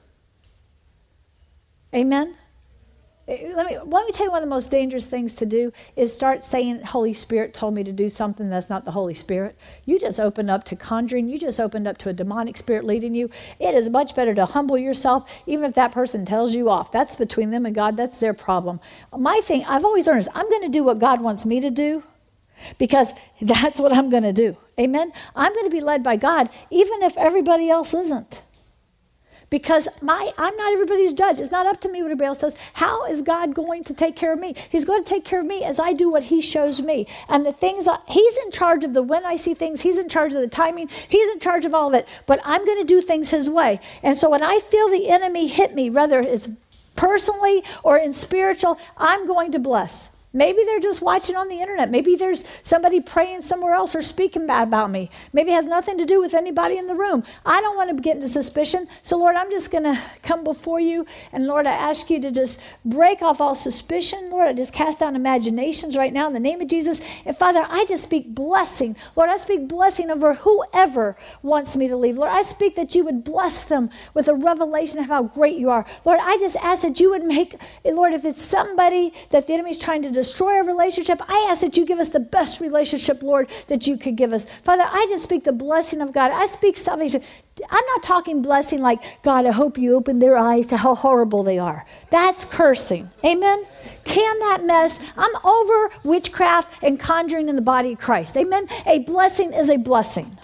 Amen. Let me, let me tell you one of the most dangerous things to do is start saying, Holy Spirit told me to do something that's not the Holy Spirit. You just opened up to conjuring. You just opened up to a demonic spirit leading you. It is much better to humble yourself, even if that person tells you off. That's between them and God. That's their problem. My thing, I've always learned is I'm going to do what God wants me to do because that's what I'm going to do. Amen? I'm going to be led by God, even if everybody else isn't. Because my, I'm not everybody's judge. It's not up to me what everybody else says. How is God going to take care of me? He's going to take care of me as I do what he shows me. And the things, I, he's in charge of the when I see things. He's in charge of the timing. He's in charge of all of it. But I'm going to do things his way. And so when I feel the enemy hit me, whether it's personally or in spiritual, I'm going to bless. Maybe they're just watching on the internet. Maybe there's somebody praying somewhere else or speaking bad about me. Maybe it has nothing to do with anybody in the room. I don't want to get into suspicion. So, Lord, I'm just going to come before you. And, Lord, I ask you to just break off all suspicion. Lord, I just cast down imaginations right now in the name of Jesus. And, Father, I just speak blessing. Lord, I speak blessing over whoever wants me to leave. Lord, I speak that you would bless them with a revelation of how great you are. Lord, I just ask that you would make, Lord, if it's somebody that the enemy's trying to destroy, destroy our relationship, I ask that you give us the best relationship, Lord, that you could give us. Father, I just speak the blessing of God. I speak salvation. I'm not talking blessing like, God, I hope you open their eyes to how horrible they are. That's cursing. Amen? Can that mess? I'm over witchcraft and conjuring in the body of Christ. Amen? A blessing is a blessing.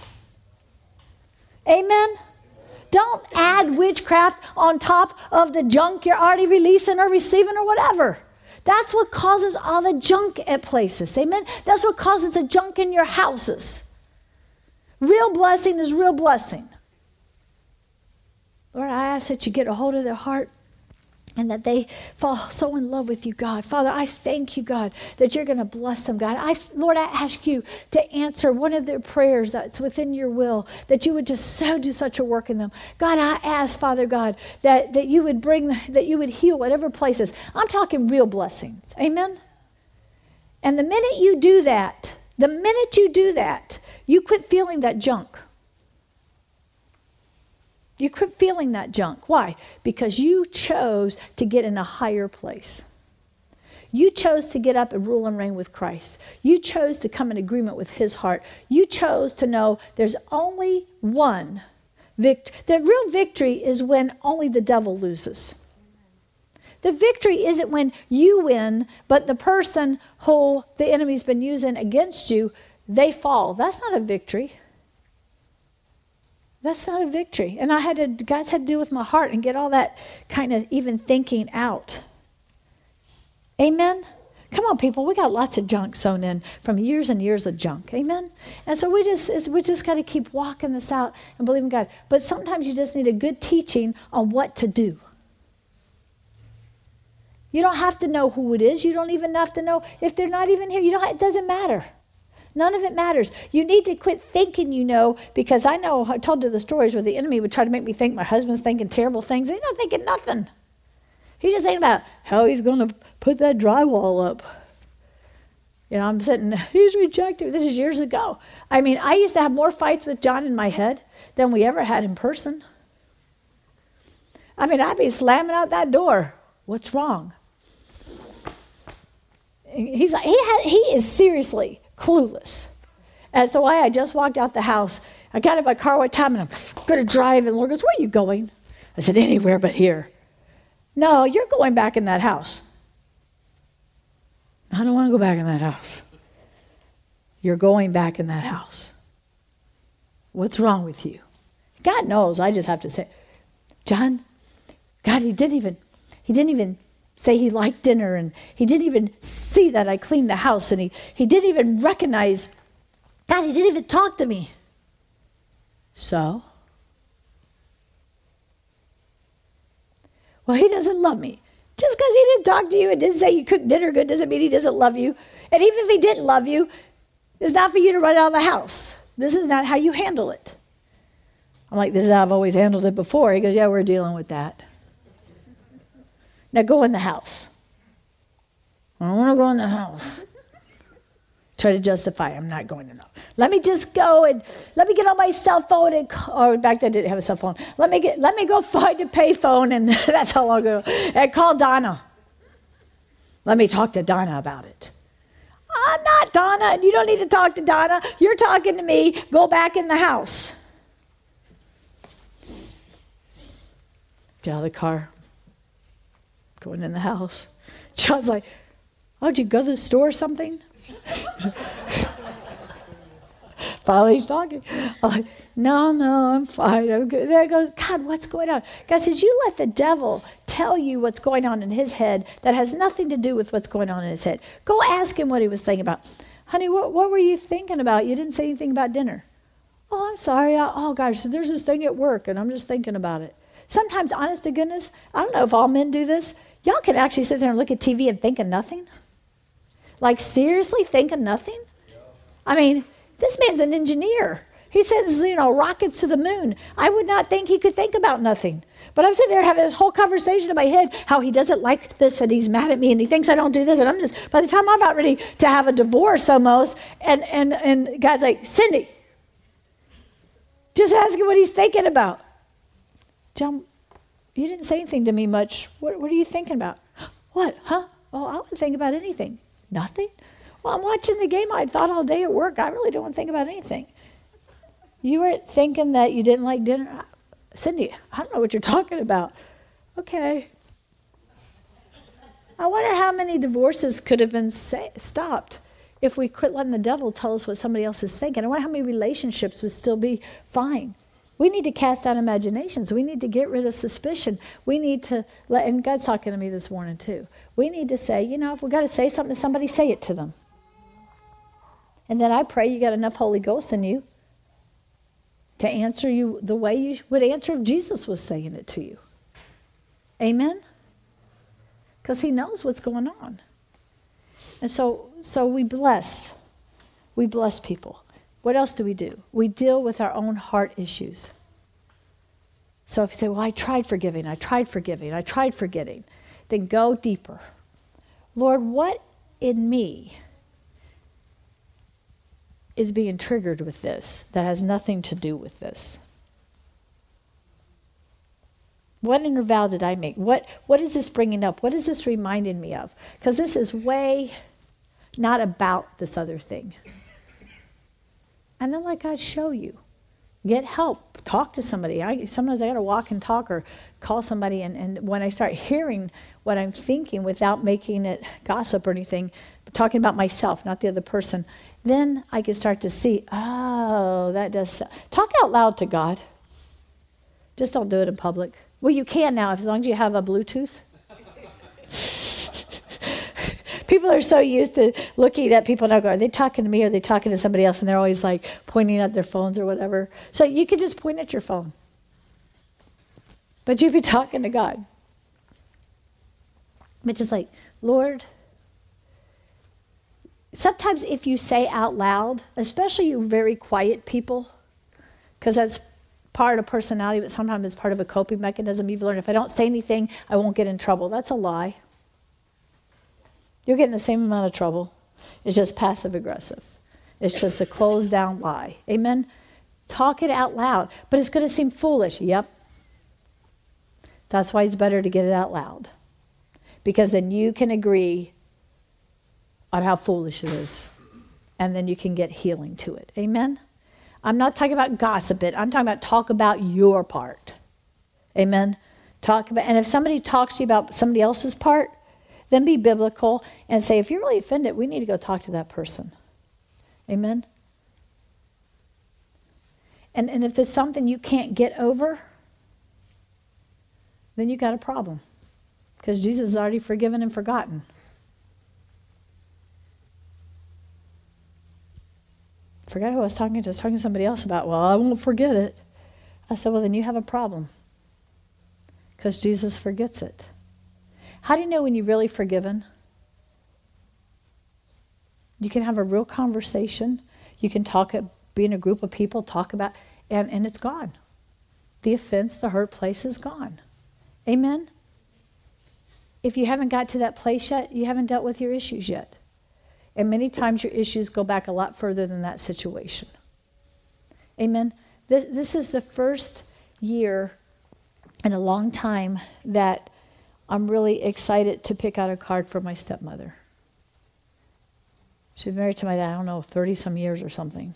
Amen? Don't add witchcraft on top of the junk you're already releasing or receiving or whatever. That's what causes all the junk at places. Amen? That's what causes the junk in your houses. Real blessing is real blessing. Lord, I ask that you get a hold of their heart and that they fall so in love with you, God. Father, I thank you, God, that you're going to bless them, God. I, Lord, I ask you to answer one of their prayers that's within your will, that you would just so do such a work in them. God, I ask, Father God, that, that you would bring, that you would heal whatever places. I'm talking real blessings. Amen? And the minute you do that, the minute you do that, you quit feeling that junk. You quit feeling that junk. Why? Because you chose to get in a higher place. You chose to get up and rule and reign with Christ. You chose to come in agreement with his heart. You chose to know there's only one victory. The real victory is when only the devil loses. The victory isn't when you win, but the person who the enemy's been using against you, they fall. That's not a victory. That's not a victory. And I had to, God's had to do with my heart and get all that kind of even thinking out. Amen? Come on, people. We got lots of junk sewn in from years and years of junk. Amen? And so we just we just got to keep walking this out and believing God. But sometimes you just need a good teaching on what to do. You don't have to know who it is. You don't even have to know if they're not even here. You don't. It doesn't matter. None of it matters. You need to quit thinking you know, because I know, I told you the stories where the enemy would try to make me think my husband's thinking terrible things. He's not thinking nothing. He's just thinking about how he's going to put that drywall up. You know, I'm sitting, he's rejected. This is years ago. I mean, I used to have more fights with John in my head than we ever had in person. I mean, I'd be slamming out that door. What's wrong? He's like, he, ha- he is seriously clueless as to why I just walked out the house. I got in my car one time and I'm going to drive, and the Lord goes, where are you going? I said, anywhere but here. No, you're going back in that house. I don't want to go back in that house. You're going back in that house. What's wrong with you? God knows. I just have to say, John, God, he didn't even, he didn't even say he liked dinner, and he didn't even see that I cleaned the house, and he, he didn't even recognize, God, he didn't even talk to me. So? Well, he doesn't love me. Just because he didn't talk to you and didn't say you cooked dinner good doesn't mean he doesn't love you. And even if he didn't love you, it's not for you to run out of the house. This is not how you handle it. I'm like, this is how I've always handled it before. He goes, yeah, we're dealing with that. Now go in the house. I don't want to go in the house. Try to justify, I'm not going in the house. Let me just go and let me get on my cell phone and call, or back then I didn't have a cell phone. Let me get, let me go find a payphone, and that's how long ago. And call Donna. Let me talk to Donna about it. I'm not Donna, and you don't need to talk to Donna. You're talking to me. Go back in the house. Get out of the car. Going in the house. John's like, oh, did you go to the store or something? Finally he's talking. I'm like, no, no, I'm fine. I'm good. There I go, God, what's going on? God says, you let the devil tell you what's going on in his head that has nothing to do with what's going on in his head. Go ask him what he was thinking about. Honey, what, what were you thinking about? You didn't say anything about dinner. Oh, I'm sorry. I, oh, gosh, so there's this thing at work, and I'm just thinking about it. Sometimes, honest to goodness, I don't know if all men do this. Y'all can actually sit there and look at T V and think of nothing. Like, seriously, think of nothing? I mean, this man's an engineer. He sends, you know, rockets to the moon. I would not think he could think about nothing. But I'm sitting there having this whole conversation in my head, how he doesn't like this, and he's mad at me, and he thinks I don't do this, and I'm just, by the time I'm about ready to have a divorce almost, and, and, and God's like, Cindy, just ask him what he's thinking about. John, you didn't say anything to me much. What, what are you thinking about? What, huh? Oh, I wouldn't think about anything. Nothing? Well, I'm watching the game. I thought all day at work. I really don't want to think about anything. You were thinking that you didn't like dinner? Cindy, I don't know what you're talking about. Okay. I wonder how many divorces could have been sa- stopped if we quit letting the devil tell us what somebody else is thinking. I wonder how many relationships would still be fine. We need to cast out imaginations. We need to get rid of suspicion. We need to let, and God's talking to me this morning too. We need to say, you know, if we got to say something to somebody, say it to them. And then I pray you got enough Holy Ghost in you to answer you the way you would answer if Jesus was saying it to you. Amen? Because he knows what's going on. And so, so we bless. We bless people. What else do we do? We deal with our own heart issues. So if you say, well, I tried forgiving, I tried forgiving, I tried forgetting, then go deeper. Lord, what in me is being triggered with this that has nothing to do with this? What inner vow did I make? What, what is this bringing up? What is this reminding me of? Because this is way not about this other thing. And then let God show you. Get help. Talk to somebody. I, sometimes I got to walk and talk or call somebody. And, and when I start hearing what I'm thinking without making it gossip or anything, but talking about myself, not the other person, then I can start to see, oh, that does. Talk out loud to God. Just don't do it in public. Well, you can now, as long as you have a Bluetooth. People are so used to looking at people and go, are they talking to me or are they talking to somebody else? And they're always like pointing at their phones or whatever. So you can just point at your phone. But you'd be talking to God. But just like, Lord, sometimes if you say out loud, especially you very quiet people, because that's part of personality, but sometimes it's part of a coping mechanism. You've learned if I don't say anything, I won't get in trouble. That's a lie. You're getting the same amount of trouble. It's just passive aggressive. It's just a closed down lie. Amen? Talk it out loud. But it's going to seem foolish. Yep. That's why it's better to get it out loud. Because then you can agree on how foolish it is. And then you can get healing to it. Amen? I'm not talking about gossip it. I'm talking about talk about your part. Amen? Talk about, and if somebody talks to you about somebody else's part, then be biblical and say, if you're really offended, we need to go talk to that person. Amen? And, and if there's something you can't get over, then you got a problem. Because Jesus has already forgiven and forgotten. Forgot who I was talking to. I was talking to somebody else about, well, I won't forget it. I said, well, then you have a problem. Because Jesus forgets it. How do you know when you're really forgiven? You can have a real conversation. You can talk, be in a group of people, talk about, and, and it's gone. The offense, the hurt place is gone. Amen? if you haven't got to that place yet, you haven't dealt with your issues yet. And many times your issues go back a lot further than that situation. Amen. This, this is the first year in a long time that I'm really excited to pick out a card for my stepmother. She's married to my dad, I don't know, thirty some years or something.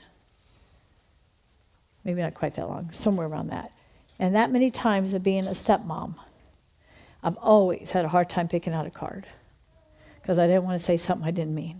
Maybe not quite that long, somewhere around that. And that many times of being a stepmom, I've always had a hard time picking out a card because I didn't want to say something I didn't mean.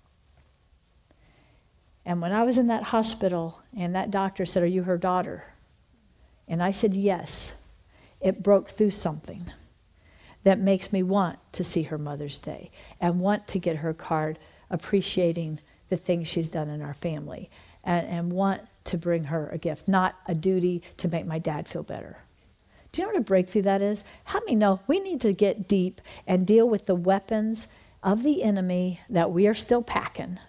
And when I was in that hospital and that doctor said, "Are you her daughter?" And I said, "Yes," it broke through something that makes me want to see her Mother's Day and want to get her card appreciating the things she's done in our family and, and want to bring her a gift, not a duty to make my dad feel better. Do you know what a breakthrough that is? How many know we need to get deep and deal with the weapons of the enemy that we are still packing?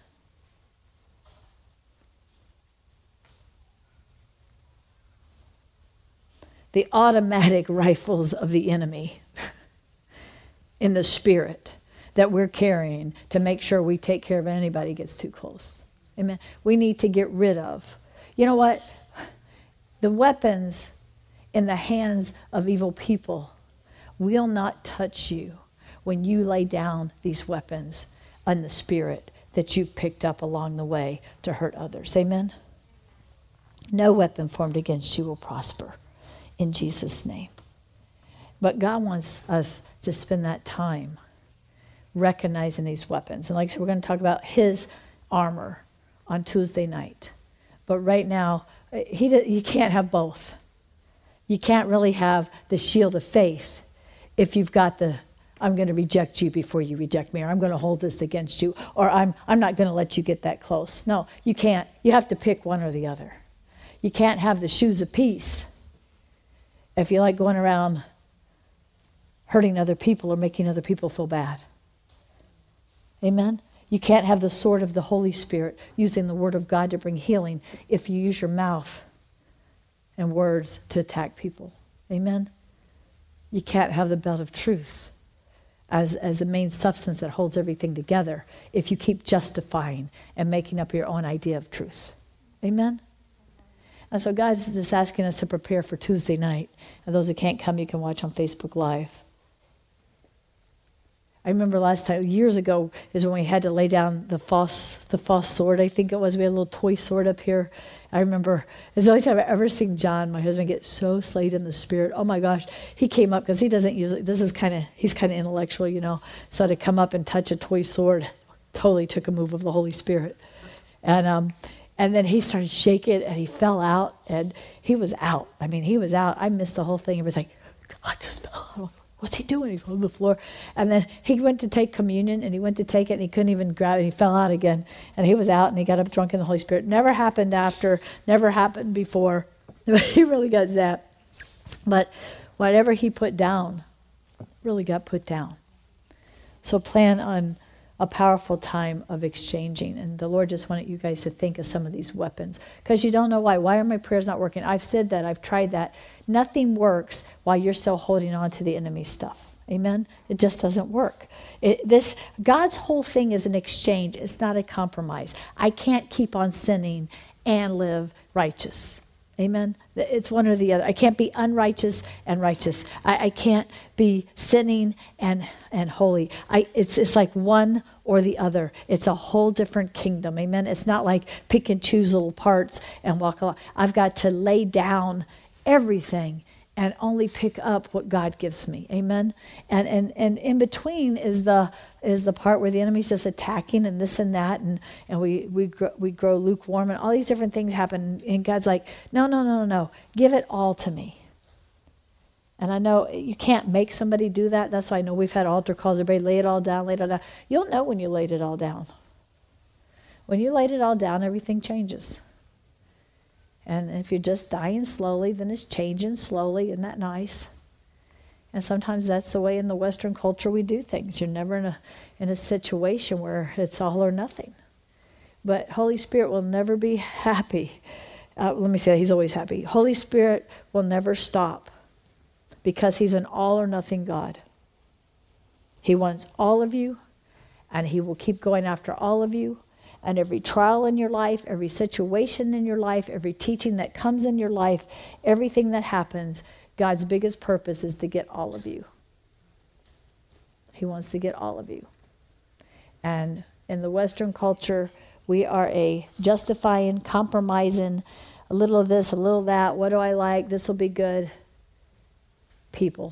The automatic rifles of the enemy in the spirit that we're carrying to make sure we take care of anybody who gets too close. Amen. We need to get rid of. You know what? The weapons in the hands of evil people will not touch you when you lay down these weapons in the spirit that you've picked up along the way to hurt others. Amen. No weapon formed against you will prosper. In Jesus' name. But God wants us to spend that time recognizing these weapons. And like I said, we're going to talk about his armor on Tuesday night. But right now, he you can't have both. You can't really have the shield of faith if you've got the, I'm going to reject you before you reject me, or I'm going to hold this against you, or I'm I'm not going to let you get that close. No, you can't. You have to pick one or the other. You can't have the shoes of peace if you like going around hurting other people or making other people feel bad. Amen? You can't have the sword of the Holy Spirit, using the word of God to bring healing, if you use your mouth and words to attack people. Amen? You can't have the belt of truth as, as the main substance that holds everything together if you keep justifying and making up your own idea of truth. Amen? And so God's just asking us to prepare for Tuesday night. And those who can't come, you can watch on Facebook Live. I remember last time, years ago, is when we had to lay down the false, the false sword, I think it was. We had a little toy sword up here. I remember, it's the only time I've ever seen John, my husband, get so slayed in the spirit. Oh my gosh, he came up, because he doesn't usually, this is kind of, he's kind of intellectual, you know. So to come up and touch a toy sword totally took a move of the Holy Spirit. And, um, And then he started shaking, and he fell out, and he was out. I mean, he was out. I missed the whole thing. It was like, I just fell. What's he doing? He fell on the floor. And then he went to take communion, and he went to take it, and he couldn't even grab it. He fell out again, and he was out, and he got up drunk in the Holy Spirit. Never happened after, never happened before. He really got zapped. But whatever he put down really got put down. So plan on a powerful time of exchanging. And the Lord just wanted you guys to think of some of these weapons, because you don't know why. Why are my prayers not working? I've said that. I've tried that. Nothing works while you're still holding on to the enemy's stuff. Amen? It just doesn't work. It, this God's whole thing is an exchange. It's not a compromise. I can't keep on sinning and live righteous. Amen? It's one or the other. I can't be unrighteous and righteous. I, I can't be sinning and and holy. I it's it's like one or the other. It's a whole different kingdom. Amen? It's not like pick and choose little parts and walk along. I've got to lay down everything and only pick up what God gives me. Amen? And and and in between is the is the part where the enemy's just attacking and this and that, and, and we we grow, we grow lukewarm, and all these different things happen, and God's like, no, no, no, no, no. Give it all to me. And I know you can't make somebody do that. That's why I know we've had altar calls. Everybody lay it all down, lay it all down. You'll know when you laid it all down. When you laid it all down, everything changes. And if you're just dying slowly, then it's changing slowly. Isn't that nice? And sometimes that's the way in the Western culture we do things. You're never in a in a situation where it's all or nothing. But Holy Spirit will never be happy. Uh, let me say that. He's always happy. Holy Spirit will never stop, because he's an all or nothing God. He wants all of you, and he will keep going after all of you. And every trial in your life, every situation in your life, every teaching that comes in your life, everything that happens, God's biggest purpose is to get all of you. He wants to get all of you. And in the Western culture, we are a justifying, compromising, a little of this, a little of that. What do I like? This will be good. People.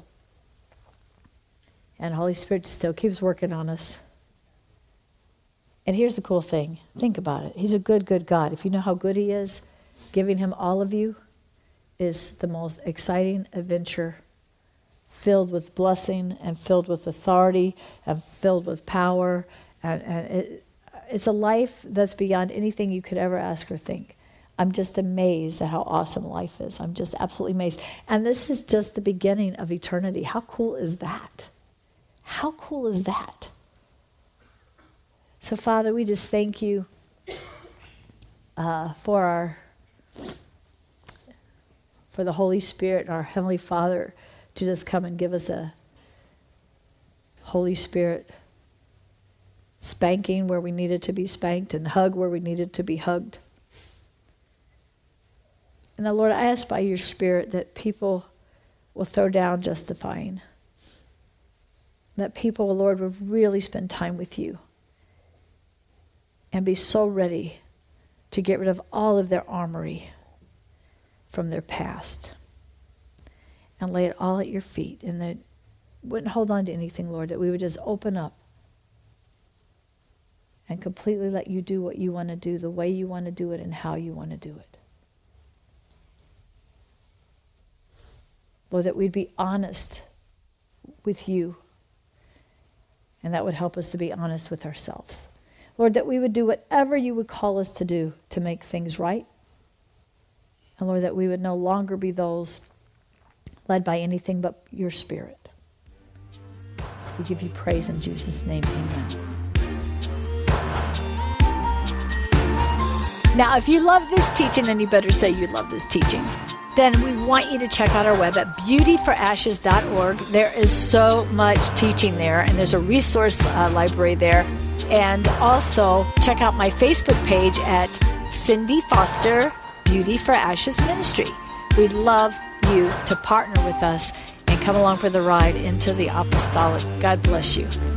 And Holy Spirit still keeps working on us. And here's the cool thing. Think about it. He's a good, good God. If you know how good he is, giving him all of you is the most exciting adventure, filled with blessing and filled with authority and filled with power. And, and it, it's a life that's beyond anything you could ever ask or think. I'm just amazed at how awesome life is. I'm just absolutely amazed. And this is just the beginning of eternity. How cool is that? How cool is that? So, Father, we just thank you uh, for our, for the Holy Spirit, our Heavenly Father, to just come and give us a Holy Spirit spanking where we needed to be spanked and hug where we needed to be hugged. And now, Lord, I ask by your Spirit that people will throw down justifying. That people, Lord, will really spend time with you and be so ready to get rid of all of their armory from their past and lay it all at your feet, and that wouldn't hold on to anything, Lord, that we would just open up and completely let you do what you want to do, the way you want to do it, and how you want to do it. Lord, that we'd be honest with you, and that would help us to be honest with ourselves. Lord, that we would do whatever you would call us to do to make things right. And Lord, that we would no longer be those led by anything but your Spirit. We give you praise in Jesus' name, amen. Now, if you love this teaching, and you better say you love this teaching, then we want you to check out our web at beauty for ashes dot org. There is so much teaching there, and there's a resource uh, library there. And also check out my Facebook page at Cindy Foster Beauty for Ashes Ministry. We'd love you to partner with us and come along for the ride into the apostolic. God bless you.